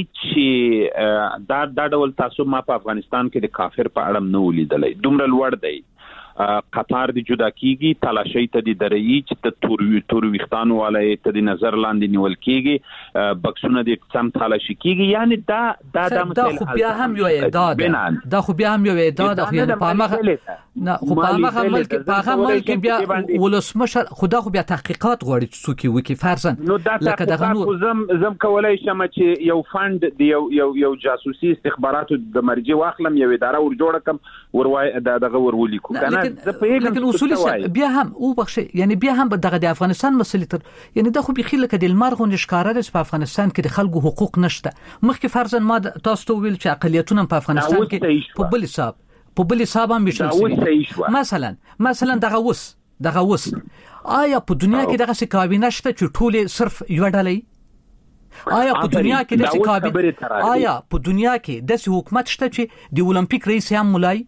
چې دا د ډول تعصب ما په افغانستان کې د کافر په اړه نه ولیدلی دومره لوړ دی قطار دی جدا کیږي تلاشي ته دی درېږي چې ته تور تور ویختانو والے ته دی نظر لاندې نیول کیږي بکسونه دی سم تلاشي کیږي یعنی دا دا د مثال خو بیا هم یو اعداد دا خو بیا هم یو اعداد خو یعنی په هغه نه خو په هغه ملک په هغه ملک بیا ولسمشر خدا خو بیا تحقیقات غواړي چې څوک وکي فرضاً لکه دغه نو زم زم کولای شم چې یو فند دی یو یو یو جاسوسي استخباراتو د مرجع واخلم یو اداره ور جوړ کم وروای دغه ورولي کو کنه لیکن اصولي بیا هم او بخښه یعنی بیا هم دغه د افغانستان مسلې تر یعنی د خو بخیل لکه د المرغ نشکاره د افغانستان کې د خلکو حقوق نشته مخکې فرضاً ما تاسو ته ویل چې اقلیتونه په افغانستان کې په بل حساب په بل حساب هم بشل مثلا مثلا دغه وس دغه وس آیا په دنیا کې دغه څه کابینه شته چې ټول صرف یو ډلې آیا په دنیا کې دغه کابینه آیا په دنیا کې دغه حکومت شته چې د اولمپیک رئیس هم مولای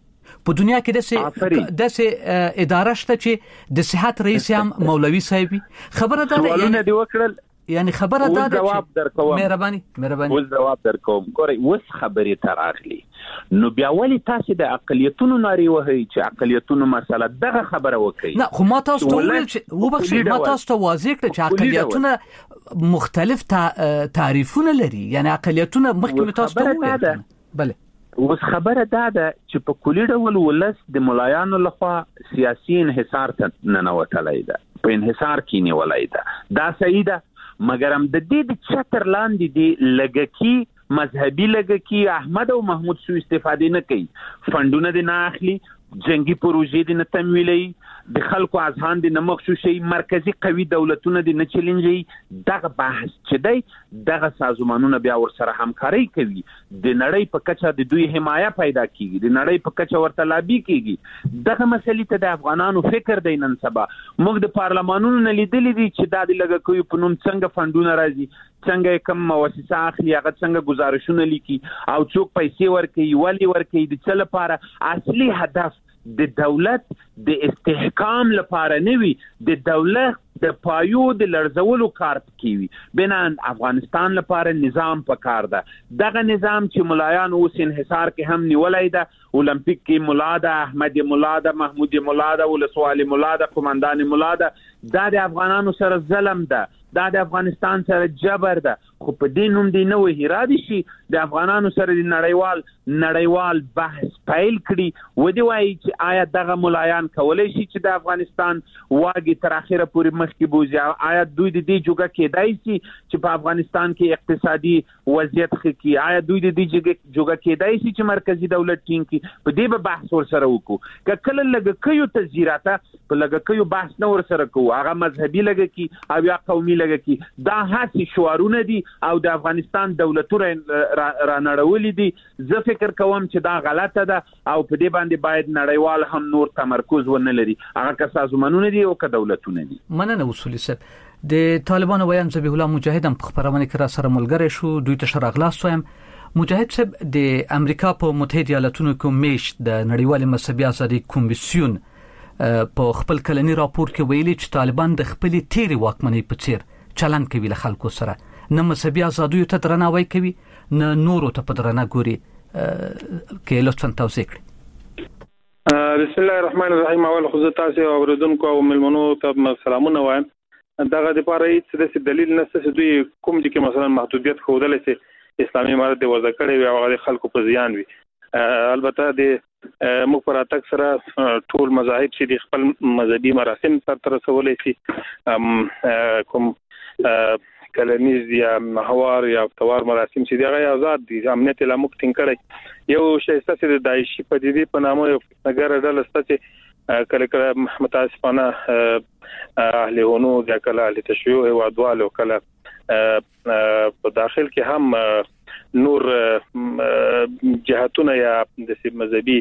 په دنیا کې د داسې اداره شته چې د صحت رئیس هم مولوي صاحب خبره ده ولونه دی وکړل یعنی خبره ده جواب درکوم مهرباني مهرباني ول جواب درکوم ګورئ وس خبرې تر اخلي نو بیا ولې تاسو د اقلیتونو ناری وهي چې اقلیتونو مسله دغه خبره وکړي نه خو ما تاسو ته ویل چې وبخښئ ما تاسو ته واضح کړ چې اقلیتونه مختلف تعریفونه لري یعنی اقلیتونه مخکې تاسو ته ویل بله اوس خبره ده چې په کلی ډول ولس د ملایانو لخوا سیاسي انحصار ته ننوتلای ده په انحصار کې نیولای ده دا صحیح ده مګر هم د دې د چتر لاندې دی لګکی مذهبي لګکی احمد او محمود سو استفاده نه کوي فندونه د نه اخلي جنگي پروژې د نه تمویلي د خلکو اذهان د نه مخشوشي مرکزی قوي دولتونه د نه چیلنجي دغه بحث چې دی دغه سازمانونه بیا ور سره همکاري کوي د نړۍ په کچه د دوی حمایه پیدا کیږي د نړۍ په کچه ورته لابي کیږي دغه مسلې ته د افغانانو فکر دی نن سبا موږ د پارلمانونو نه لیدلې دي چې د لګ کوي په نوم څنګه فندونه راځي څنګه کوم مؤسسه اخلي هغه څنګه گزارشونه لیکي او څوک پیسې ورکوي ولی ورکوي د څه لپاره اصلي هدف د دولت د استحکام لپاره نه وي د دولت د پایو د لړزولو کار کوي بنان افغانستان لپاره نظام پکار ده دغه نظام چې ملایان اوس انحصار کې هم نیولای ده اولمپیک کې مولا ده احمد مولا ده محمود مولا ده ولسوالي مولا ده قومندان مولا ده د افغانانو سره ظلم ده دا د افغانستان سره جبر ده خو په دې نوم دی نو هیرادي شي د افغانانو سره د نړیوال نړیوال بحث پیل کړي و دی وایي چې آیا دغه ملایان کولای شي چې د افغانستان واګي تر اخره پورې مخکې بوزي آیا دوی د دې جوګه کېدای شي چې په افغانستان کې اقتصادي وضعیت ښه کړي آیا دوی د دې جوګه کېدای شي چې مرکزی دولت ټینګ کړي په دې به بحث ور سره وکړو که کله لګ کيو تزیراته په لګ کيو بحث نه ور سره کوو هغه مذهبي لګ کی او یا قومي کی دا هڅې شعارونه دي او د افغانستان دولتونه را نړولې دي زه فکر کوم چې دا غلطه ده او په دې باندې باید نړیوال هم نور تمرکز ونه لري هغه که سازمانونه دي او که دولتونه دي مننه اصولي صاحب د طالبانو ویان ذبیح الله مجاهد هم په خبرونه کې را سره ملګری شو دوی ته شرغلاس وایم مجاهد صاحب د امریکا په متحده ایالاتونو کې میش د نړیوال مذهبي ازادي کمیسیون په خپل کلنی راپور کې ویلي چې طالبان د خپل تیری واکمنۍ په څیر چلن کوي له خلکو سره نه مذهبي ازادیو ته درناوی کوي نه نورو ته په درنه ګوري کې لطفا توضیح کړئ بسم الله الرحمن الرحیم اول خو تاسو اوریدونکو او ملمنو ته سلامونه وایم دغه د پاره هیڅ د دلیل نشته چې دوی کوم دي کې مثلا محدودیت خوده لسي اسلامي امارت د وضع کړي وي او خلکو په زیان وي البته د موږ پر اتک سره ټول مذاهب چې د خپل مذهبي مراسم سره رسولي شي کوم کلنیز یا محور یا توار مراسم چې دغه آزاد دي امنیت له موږ ټینګ کړی یو شی ستاسو د داعشي پدیدې په نامه یو نګر ډله ستاسو کله کله متاسفانه اهل هونو د کله له تشیع او ادوال او کله په داخل کې هم نور جهاتونه یا د مذهبي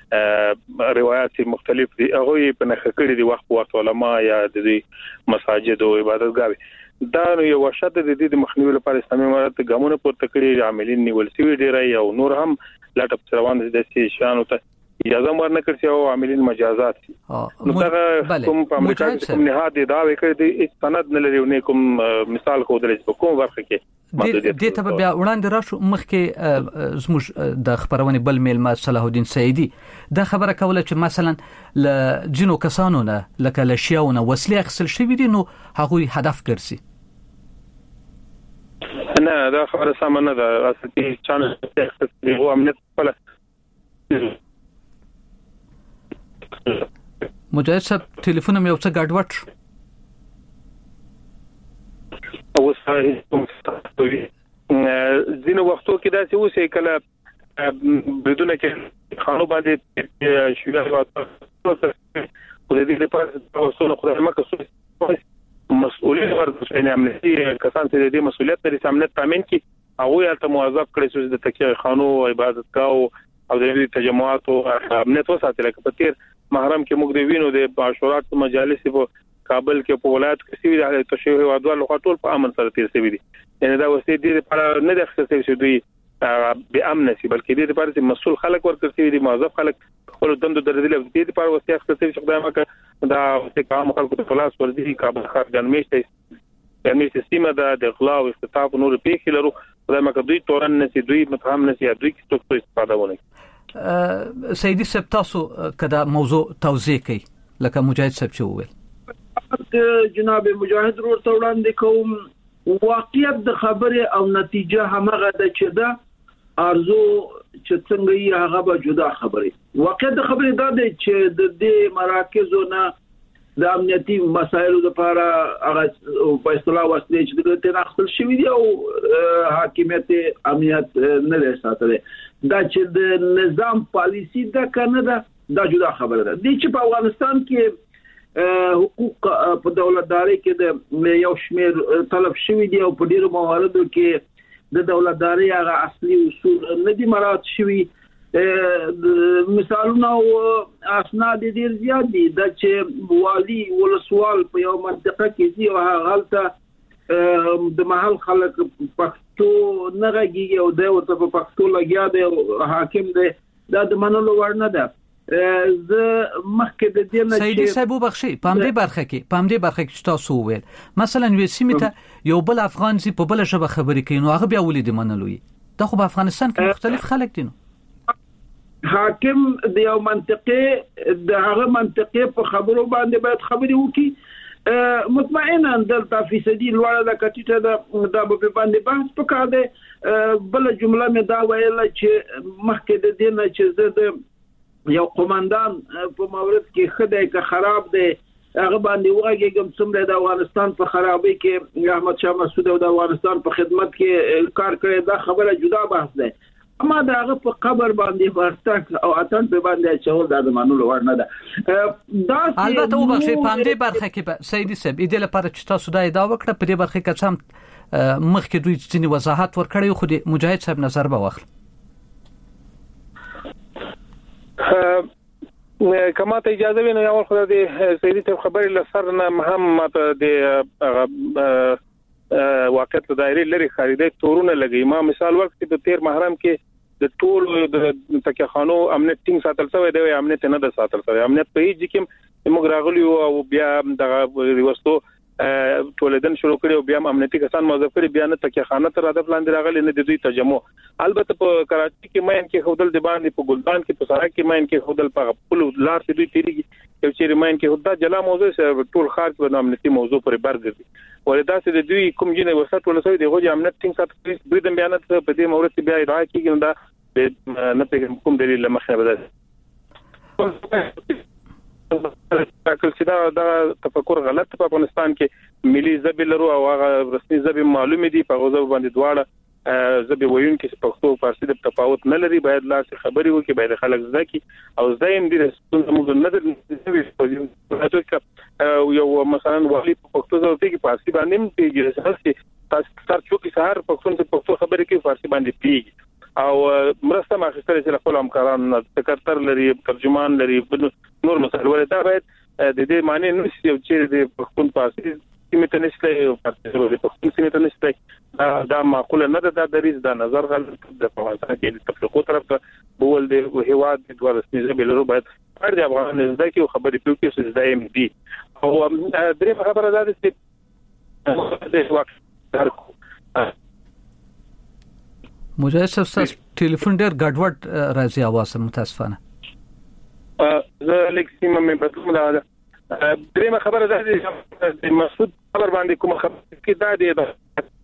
روایت مختلف دي هغه په نخ کړي دي وخت وخت علما یا د مساجد او عبادتګاوي دا یو وشت د دې مخنیوي لپاره اسلامي امارت ګامونه پورته کړي عاملین نیول شوی ډیره یو نور هم لاټپ روان دي د شانو ته اجازه ورنه کړی او عاملین مجازات دي نو دا کوم په امریکا کې کوم نه هدا دا وکړي د سند نه لري نه کوم مثال خو درې په کوم ورخه کې د دې ته بیا وړاندې راشو مخکې زموږ د خبرونه بل میل ما صلاح الدین سعیدی دا خبره کوله چې مثلا ل جنو کسانو نه لکه لشیاونه وسلې خپل شوی دي نو هغه هدف ګرځي نه دا خبره سم نه ده اصلي چانه هو امنیت په مجاهد صاحب ټلیفون مې یو څه ګډوډ شو او صحیح زینو وختو کې دا چې اوسې کله بدونه کې خانو باندې شویا خو دې لپاره تاسو خدای مکه مسؤلیت ورته نه امنیتي کسان چې دې مسؤلیت لري امنیت تامین کی هغه ته موظف کړی چې د تکیه خانو عبادت کاو او د تجمعات او امنیت وساتل کپتیر محرم کې موږ د وینو د عاشورات مجالس په کابل کې په ولایت کې سوي د تشیع او ادوار له ټول په امن سره تیر سوي دي یعنی دا وسې دي په نه د خصوصي چې دوی به امن سي بلکې د لپاره چې مسول خلک ورکړي دي موظف خلک خپل دندو درځلي د دې لپاره وسیاق ستاسو چې خدای مکه دا چې کوم خلکو ته خلاص ورځي کابل خار ګرمېشته ګرمېشته سیمه د اغلا او استطاعت نور پیښې لرو خدای مکه دوی تورن نسي دوی متهم نسي دوی څه استفاده ونه سیدی صاحب تاسو کدا موضوع توضیح کوي لکه مجاهد صاحب چې وویل جناب مجاهد ورته وړاندې کوم واقعیت د خبره او نتیجه همغه ده چې دا ارزو چې څنګه یې هغه به جدا خبره واقعیت د خبره دا ده چې د دې مراکزو نه د امنیتي مسایلو لپاره هغه په اصطلاح وسلې چې د تناقض شوی دی او حاکمیت امنیت نه لري ساتره دا چې د نظام پالیسی دا کنه دا دا جدا خبره ده د چې په افغانستان کې حقوق په دولتداري کې د یو شمیر طلب شوی دی او په ډیرو مواردو کې د دولتداري هغه اصلي اصول نه دي مراعات شوی مثالونه او اسناد ډیر زیات دي د چې والی ولسوال په یو منطقه کې دی او هغه د محل خلک پښتو نه غږیږي او د ورته په پښتو لګیا دی حاکم دی دا د منلو وړ نه ده ز مخکې د دې نه سیدی صاحب وبخشي پام دې برخه کې پام دې برخه کې تاسو وویل مثلا یو سیمه یو بل افغان سي په بل ژبه خبرې کوي نو هغه بیا ولې د منلوي دا خو په افغانستان کې مختلف خلک دي نو حاکم د یو منطقه د هغه منطقه په خبرو باندې باید خبري وکړي مطمئنا دلته فیصدي لوړه د کټیټه د د په باندې بحث پکاره ده بل جمله مې دا ویل چې مخکې د دې نه چې زه یو قومندان په مورد کې خدای که خراب دی هغه باندې وګورم څومره د افغانستان په خرابۍ کې احمد شاه مسعود او د افغانستان په خدمت کې کار کړی دا خبره جدا بحث ده اما دا هغه په قبر باندې ورتک او اتن په باندې چول د منلو ور نه ده دا البته وبخښي پام دې برخه کې سیدی صاحب دې لپاره چې تاسو دا ادعا وکړه په دې برخه کې څم مخکې دوی ځینې وضاحت ورکړی خو د مجاهد صاحب نظر به واخلي کما ته اجازه وینم یو خو د سیدی ته خبرې لسر نه مهم ماته د واقعیت دایره لري خریده تورونه لګي ما مثال وخت په تیر محرم کې د ټول د تکه خانو امنیت ټینګ ساتل شوی دی امنیت نه د ساتل شوی امنیت په هیڅ کې موږ راغلی او بیا د وستو ټولدن شروع کړي او بیا امنیتي کسان موظف کړي بیا نه تکه خانه تر هدف لاندې راغلي نه د دوی تجمع البته په کراچي کې ماین کې خودل د باندې په ګلدان کې په سارا کې ماین کې خودل په خپل لار کې دوی تیریږي یو چې ماین کې خدای جلا موضوع سره ټول خارج په امنیتي موضوع پر برګري ولدا چې د دوی کوم جنې وسات ولسوي د غوږی امنیت ټینګ ساتل دوی د بیانات په دې مورد کې بیا ادعا کیږي دا نه په کوم دلیل مخه بدل تاکل چې دا د تفکر غلط په افغانستان کې ملي ژبه لرو او هغه رسمي ژبه معلومه دي په غوځو باندې دواړه ژبه وایون کې پښتو او فارسي د تفاوت نه لري باید لا څه خبري وکړي باید خلک زده او زایم دي ستاسو نه د او یو مثلا والی په پښتو ژبه کې فارسي باندې پیږي چې تاسو تر څو کې سهار پښتون ته پښتو خبرې کوي فارسي باندې پیږي او مرسته ماخستل چې خپل همکاران سکرټر لري ترجمان لري نور مسایل ولدا باید د دې معنی نشي چې د پښتون فارسي سیمه نشته او فارسي ژبه په پښتون سیمه نشته دا معقوله نه ده د ریز د نظر غلط د افغانستان کې د تفریقو طرف ته بول دی هواد د دوه رسمي ژبه لرو باید پر د افغان زده کې خبرې پیو کې زده ام دي او درې خبره ده چې د وخت درکو مجاهد صاحب ټلیفون ډیر ګډوډ راځي आवाज متاسفانه زه لیک سیمه مې بدلوم دا درېمه خبره ده چې مسعود خبر باندې کوم خبره کې دا دی دا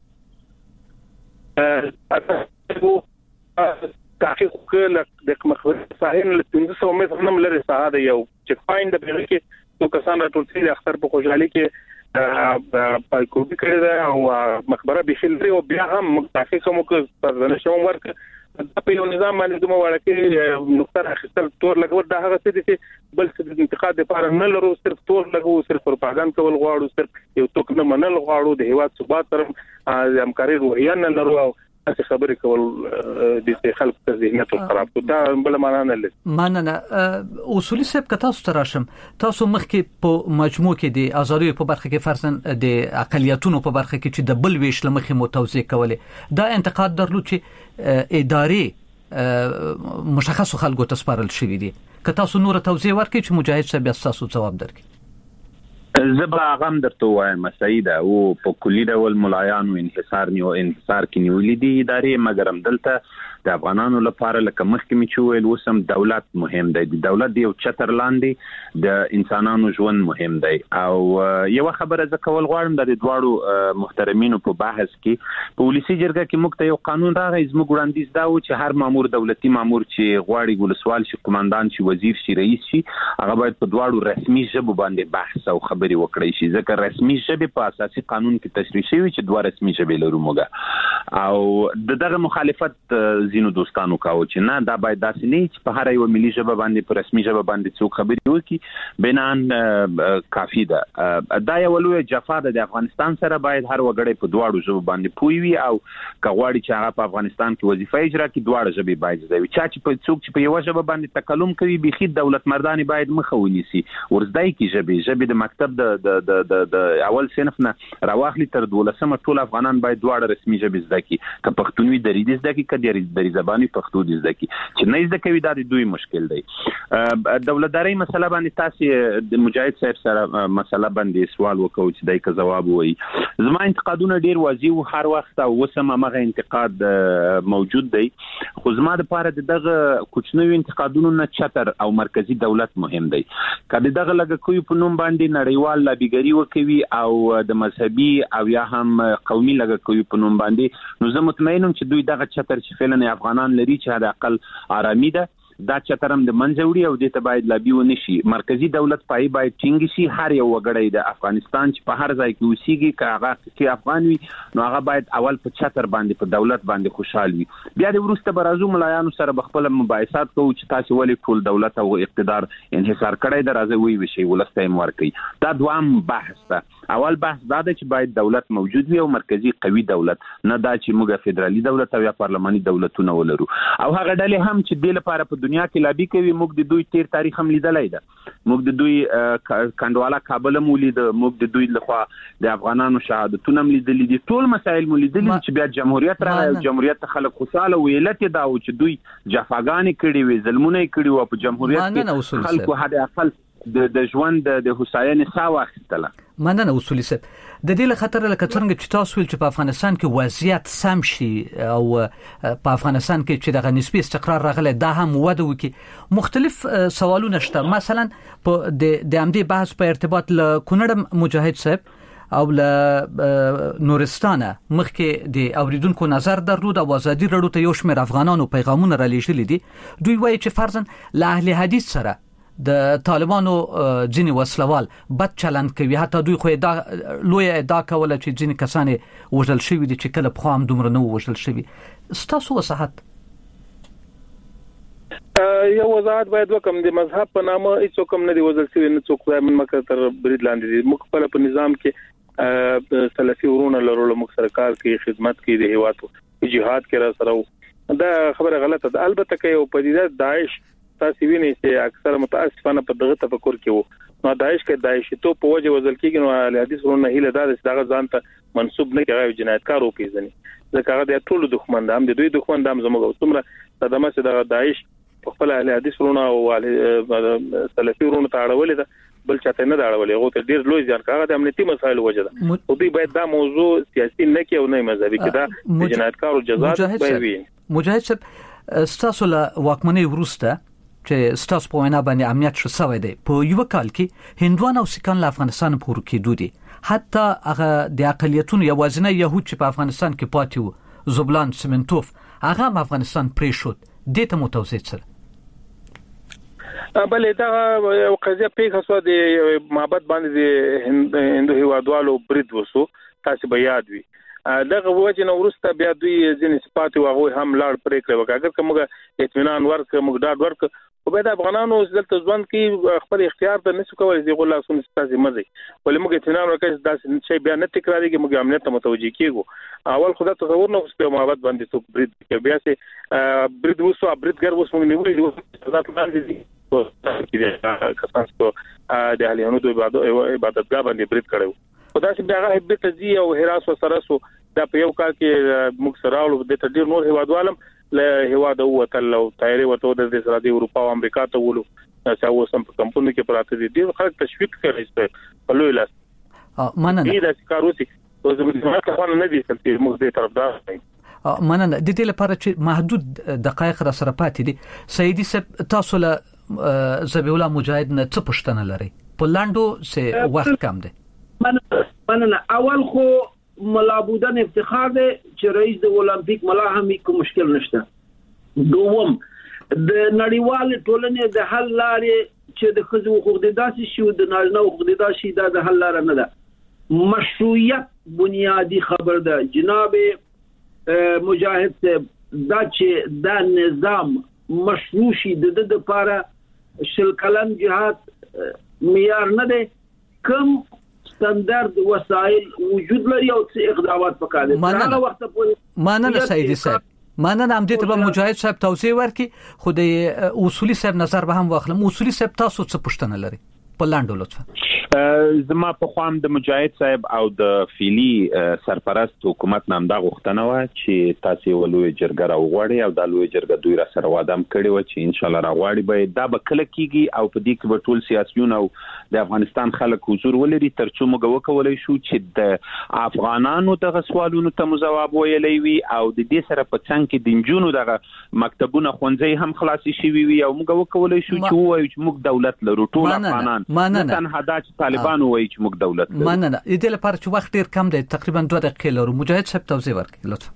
تحقیق کله د مخبر صاحب له پنځه سوه متر نم لري ساده یو چې فایند د بیره کې تو کسان راټول شي د اختر په خوشحالي کې په کوبي کړی دا او مخبره به خلري او بیا هم تحقیق کوم پر نشوم ورک د په یو نظام باندې دوه وړه کې نقطه اخیستل تور لګور دا هغه څه دي بل څه د انتقاد لپاره نه لرو صرف تور لګو صرف پروپاګاندا کول غواړو صرف یو توک نه منل غواړو د هیواد ثبات سره همکاري روحیه نه لرو چې خبرې کول د خلکو ته ذهنیت خراب کړي دا بل معنا نه لري. مننه. اصولي صاحب که تاسو ته راشم، تاسو مخکې په مجموع کې د آزادۍ په برخه کې فرضاً د اقلیتونو په برخه کې چې د بل ویش لمخې متوجه کولې دا انتقاد درلود چې ادارې مشخصو خلکو ته سپارل شوی دي. که تاسو نور توضیح ورکړئ چې مجاهد صاحب تاسو جواب درکړي. زبا غم درته وایم سیده او په کلی ډول ملایانو انحصار نیو انحصار کې نیولې دي ادارې، مګر هم دلته د افغانانو لپاره لکه مخکې مې چې ویل اوس هم دولت مهم دی. د دولت دی یو چتر لاندې د انسانانو ژوند مهم دی. او یو خبره زه کول غواړم د دواړو محترمینو په بحث کې په ولسی جرګه کې موږ ته یو قانون راغی، زموږ وړاندیز دا و چې هر مامور دولتي مامور چې غواړي ولسوال شي، قومندان شي، وزیر شي، رئیس شي، هغه باید په دواړو رسمي ژبو باندې بحث او خبرې وکړي شي، ځکه رسمي ژبې په اساسي قانون کې تشریح شوی چې دوه رسمي ژبې لرو موږ. او دغه مخالفت زینو دوستانو کاوه چې نه دا باید داسې نه چې په هر یو ملي ژبه باندې په رسمي ژبه باندې څوک خبرې وکړي بنان کافي ده. دا یو لوی جفا ده د افغانستان سره، باید هر وګړی په دواړو ژبو باندې پوي وي او کغواړي چې هغه په افغانستان کې وظیفه اجرا کړي دواړه ژبې باید زده وي. چا چې په څوک چې په یو ژبه باندې تکلم کوي بيخي دولت مرداني باید مخه ونیسي، ورزدای کی ژبې ژبې د مکتب د د د د اول صنف نه راواخلي تر دولسمه ټول افغانان باید دواړه رسمي ژبې زده کړي، که پښتونوي دریدي زده کړي، که دری زبانی پښتو دې زده کړي، چې نه زده کوي دا د دوی مشکل دی. دولتداري مسله باندې تاسو د مجاهد صاحب سره مسله باندې سوال وکړو چې دای که جواب وایي. زما انتقادونه ډیر واضح او هر وخت او وسمه مغه انتقاد موجود دی، خو زما د پاره دغه کوچنیو انتقادونو نه چتر او مرکزی دولت مهم دی. کله دغه لګ کوي په نوم باندې نړیوال لابیګری وکوي او د مذهبي او یا هم قومي لګ کوي په نوم باندې، نو زه مطمئنم چې دوی دغه چتر چې فعلا افغانان لري چې حد اقل آرامي ده دا چترم د منځوړي او د ته باید لابي ونی شي. مرکزی دولت پای باید ټینګ شي، هر یو وګړی د افغانستان چې په هر ځای کې اوسېږي کاغه چې افغان وي نو هغه باید اول په چتر باندې په دولت باندې خوشحال وي. بیا د ورسته برازو ملایانو سره بخپل مباحثات کوو چې تاسو ولې ټول دولت او اقتدار انحصار کړی د راځي وی وشي ولسته مور کوي. دا دوام بحث ده. اول بحث دا ده چې باید دولت موجود وي او مرکزی قوي دولت، نه دا چې موږ فدرالي دولت او یا پارلماني دولتونه ولرو. او هغه ډلې هم چې د لپاره په دنیا کې لابي کوي، موږ د دوی تیر تاریخ هم لیدلای ده، موږ د دوی کندواله کابل هم ولید، موږ د دوی لخوا د افغانانو شهادتونه هم لیدلې دي، ټول مسایل مو لیدلې چې بیا جمهوریت راغی او جمهوریت خلک خوشاله ویلت دا او چې دوی جفاګانې کړي وي، ظلمونه کړي وو په جمهوریت کې، خلکو هدا اقل د ژوند د حسینې ساو اخیستله. مننه اصولي صاحب. د دې له خطر لکه څنګه چې تاسو ویل چې په افغانستان کې وضعیت سم شي او په افغانستان کې چې دغه نسبی استقرار راغلی دا هم وده وکړي، مختلف سوالونه شته. مثلا په د د امدی بحث په ارتباط له کونړ مجاهد صاحب او له نورستانه مخکې د اوریدونکو نظر درلود او ازادي رادیو ته یو شمېر افغانانو پیغامونه را لېږلي دي. دوی وایي چې فرضاً له اهل حدیث سره د طالبانو ځینې وسلوال بد چلند کوي، حتی دوی خو دا لوی ادعا کوله چې ځینې کسان وژل شوي دي چې کله پخوا هم دومره نه وژل شوي. ستاسو وضاحت؟ یو وضاحت باید وکم، د مذهب په نامه هیڅ کوم نه دی وژل شوی، نه څوک ځای من مکه تر برید لاندې دي. موږ خپل په نظام کې سلفي ورونه لرو، موږ سره کار کوي، خدمت کوي، د هیواد جهاد کې را سره. دا خبره غلطه ده. البته کې یو پدیده داعش تاسو وینئ چې اکثر متاسفانه په دغه تفکر کې وو، نو داعش کې داعش ته په وجه وزل کېږي، نو ال حدیث ورونه هیله ده چې دغه ځان ته منسوب نه کیږي جنایتکار او پیژني، ځکه هغه د ټولو دښمن ده، هم د دوی دښمن ده، هم زموږ څومره صدمه چې دغه داعش په خپل ال حدیث ورونه او سلفي ورونه ته اړولې ده، بل چاته نه اړولې، هغه ته ډیر لوی ځان کاغه د امنیتي مسایل وجه ده. او دوی باید دا موضوع سیاسي نه کې او نه مذهبي کې، دا جنایتکار او جزات به وي. مجاهد صاحب ستاسو له واکمنۍ وروسته چې ستاسو په وینا باندې امنیت شو سوی دی، په یو کال کې هندوان او سیکان له افغانستان پورې کېدو دي، حتی هغه د اقلیتونو یوازینی یهود چې په افغانستان کې پاتې وو زبلان سیمنتوف هغه هم افغانستان پرې شو. دې ته متوجه څه؟ بلې دا یو قضیه پیښه شو د معبد باندې د هندو هیوادوالو برید وسو، تاسو به یاد وي. دغه وجه نو ورسته بیا دوی ځینې صفات او هغه هم لاړ پرې کړو. اگر کومه اطمینان ورک موږ ډاډ ورک او به د افغانانو دلته ځوان کې خپل اختیار ته نشو کولای دی غولا سن ستاسو مزي ولې موږ اطمینان ورکړو دا شی بیا نه تکرارېږي موږ امنیت ته متوجي کیږو اول خدای تصور نه وسته محبت باندې تو برید کې بیا سي برید وسو برید ګر وسو موږ نیولې دي ذات باندې دي او چې کسان څو د اهلیانو د عبادتګاه باندې برید کړو خدای چې هغه هبت تزي او هراس سره سو دا په یو کال کې موږ سره ولو د تدیر نور هوادوالم له هواد او وتل او تایری وته د اسرائیل د اروپا او امریکا ته ولو چې اوس هم په کمپونو کې پراته دي ډیر خلک تشویق کوي په لوی لاس مننه دې د کاروسي او زموږ ته نه دي چې موږ دې طرفدار یو مننه د دې لپاره چې محدود دقایق را سره پاتې دي سیدی صاحب تاسو له ذبیح الله مجاهد نه څه پوښتنه لري په لاندو سه وخت کم دی مننه اول خو ملابودن افتخار دی چې رئیس د اولمپیک ملا هم کوم مشکل نشته دوم د نړیوال ټولنې د حل لارې چې د خزو حقوق د داسې شو د نارینه حقوق د داسې دا د حل لار نه ده مشروعیت بنیادی خبر ده جناب مجاهد صاحب دا چې دا نظام مشروع شي د د لپاره شل کلن جهاد معیار نه ده کوم ستاندرد وسایل وجود لري او اقدامات پکاره دا وخت په ماننه سیدی صاحب ماننه هم دې ته مجاهد صاحب توضیح ورکړي خو د اصولي صاحب نظر به هم واخلم اصولي صاحب تاسو څه پوښتنه لري په لاندو لطفا زما په خوام د مجاهد صاحب او د فیلی سرپرست حکومت نام دا غوښتنه و چې تاسو ولوي جرګه راوغړی او د لوی جرګه دوی را سره وادم کړی و چې ان شاء الله راغواړي به دا به کله کیږي او په دې کې به ټول سیاسيون او د افغانستان خلک حضور ولري ترڅو موږ وکولای شو چې د افغانانو د سوالونو ته جواب ویلې وي او د دې سره په څنګه کې د انجونو د مکتبونو خوندې هم خلاصي شي وي او موږ وکولای شو چې وایو چې موږ دولت لرو ټول افغانان مننه تنها دا چې طالبان وایي چې موږ دولت لرو مننه دې لپاره چې وخت ډیر کم دی تقریبا دوه دقیقې لرو مجاهد صاحب توضیح ورکړئ لطفا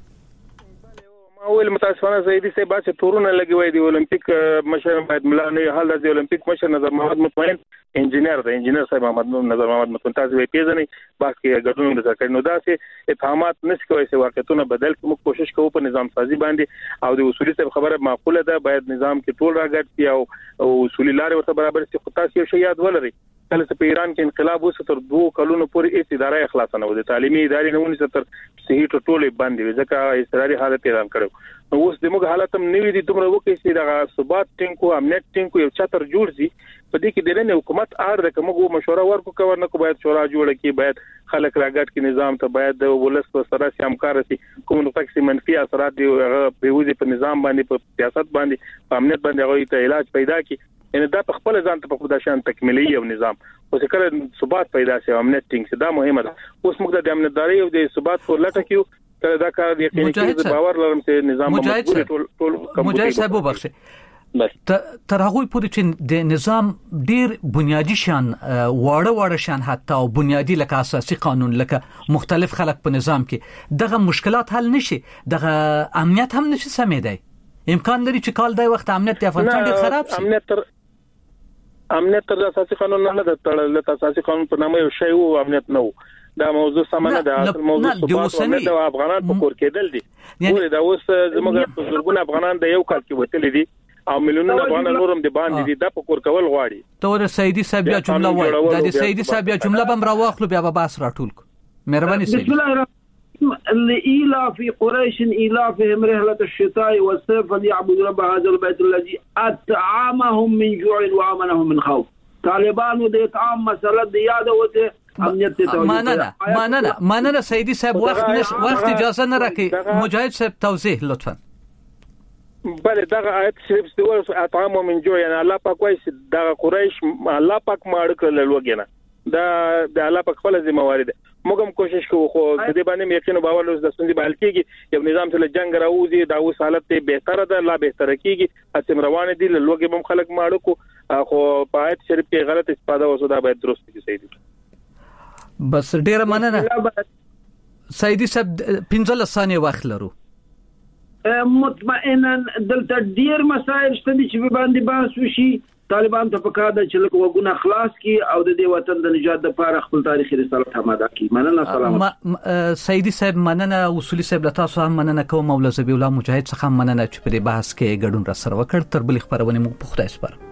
اول متاسفانه سیدی صاحب چې تورونه لګوي دی اولمپیک مشر باید ملانه حال د اولمپیک مشر نظر محمد مطمئن انجینر دی انجینر صاحب محمد نظر محمد مطمئن تاسو به پیژنئ باس کې ګډون د ځکه نو داسې اتهامات نشي کوي چې واقعیتونه بدل کوم کوشش کوو په نظام سازي باندې او د اصولي صاحب خبره معقوله ده باید نظام کې ټول راګډ شي او اصولي لارې ورته برابر شي خو تاسو یو شی یاد ولرئ کله چې په ایران کې انقلاب وسو تر دوه کلونو پورې هیڅ اداره اخلاص نه و د تعلیمي ادارې نه ونیسه تر صحیح ټولې باندې ځکه استراري حالت اعلان کړو نو اوس د موږ حالت هم نوې دي دومره وکړي چې د ثبات ټینګو امنیت ټینګو یو چتر جوړ شي په دې کې د نه حکومت اړ د کومو مشوره ورکو کوي نه کو باید شورا جوړه کی باید خلک راګټ کې نظام ته باید د ولس سره همکار شي کوم نقطه کې منفي اثرات دی بهوزي په نظام باندې په سیاست باندې په امنیت باندې غوړي ته علاج پیدا کی ان دا په خپل ځان ته په خدا شان تکمیلي یو نظام او چې کله ثبات پیدا شي امنیت ټینګ دا مهمه ده اوس موږ د امنیتداري او د ثبات په لټه کې کله دا کار یقیني کې باور لرم چې نظام مجاهد ټول مجاهد صاحب وبخښه تر هغه پورې چې د نظام ډیر بنیادی شان واړه واړه شان حتی او بنیادی لکه اساسي قانون لکه مختلف خلک په نظام کې دغه مشکلات حل نشي دغه امنیت هم نشي سمېدای امکان لري چې کال دای وخت امنیت د افغانستان ډیر خراب شي امنیت تر امنیت تر اساسي قانون نه ده تړل د اساسي قانون په نامه یو شی وو امنیت نه وو دا موضوع سمانه ده اصل موضوع ثبات د افغانان په کور کېدل دي ګوره دا اوس زموږ په زړګونه افغانان د یو کال کې وتل دي او میلیونونه افغانان نورم د باندې دي د په کور کول غواړي ته ور سیدی صاحب بیا جمله وای د سیدی صاحب بیا جمله بم راوخلو بیا به باس راټول کو مهرباني سیدی بسم الله لإيلاف قريش إيلافهم رحلة الشتاء والصيف فليعبدوا رب هذا البيت الذي أطعمهم من جوع وآمنهم من خوف طالبانو د اطعام مسله د یاد وته امنیت ته ماننه ماننه ماننه سیدی صاحب وخت نش وخت اجازه نه راکې مجاهد صاحب توضیح لطفا بله دغه آیت شریف ستوره اطعام من جوع یعنی الله پاک وایي دغه قریش الله پاک ماړ کړل لوګینه دا د الله پاک خپل ذمہ واری ده موږ هم کوشش کوو خو د دې باندې یقین باور اوس د ستونزې بحل کیږي یو نظام ته جنگ راوځي دا اوس حالت ته بهتره ده لا بهتره کیږي اسیم روان دي لوګي هم خلک ماړو کو خو په آیت شریف کې غلط استفاده وسو دا باید درست کړي سیدی بس ډیر مننه سیدی صاحب پنځه ثانیې وخت لرو مطمئنا دلته ډیر مسایل شته چې په باندې بحث وشي طالبان ته پکار ده چې لکه وګونه خلاص کی او د دې وطن د نجات لپاره خپل تاریخي رسالت آماده کړي. مننه. سلام. سیدی صاحب مننه. اصولي صاحب له تاسو هم مننه کوم. مولا زبی الله مجاهد څخه مننه چې په دې بحث کې ګډون را سره وکړ. تر بل خبرونه مو په خدای سپارم.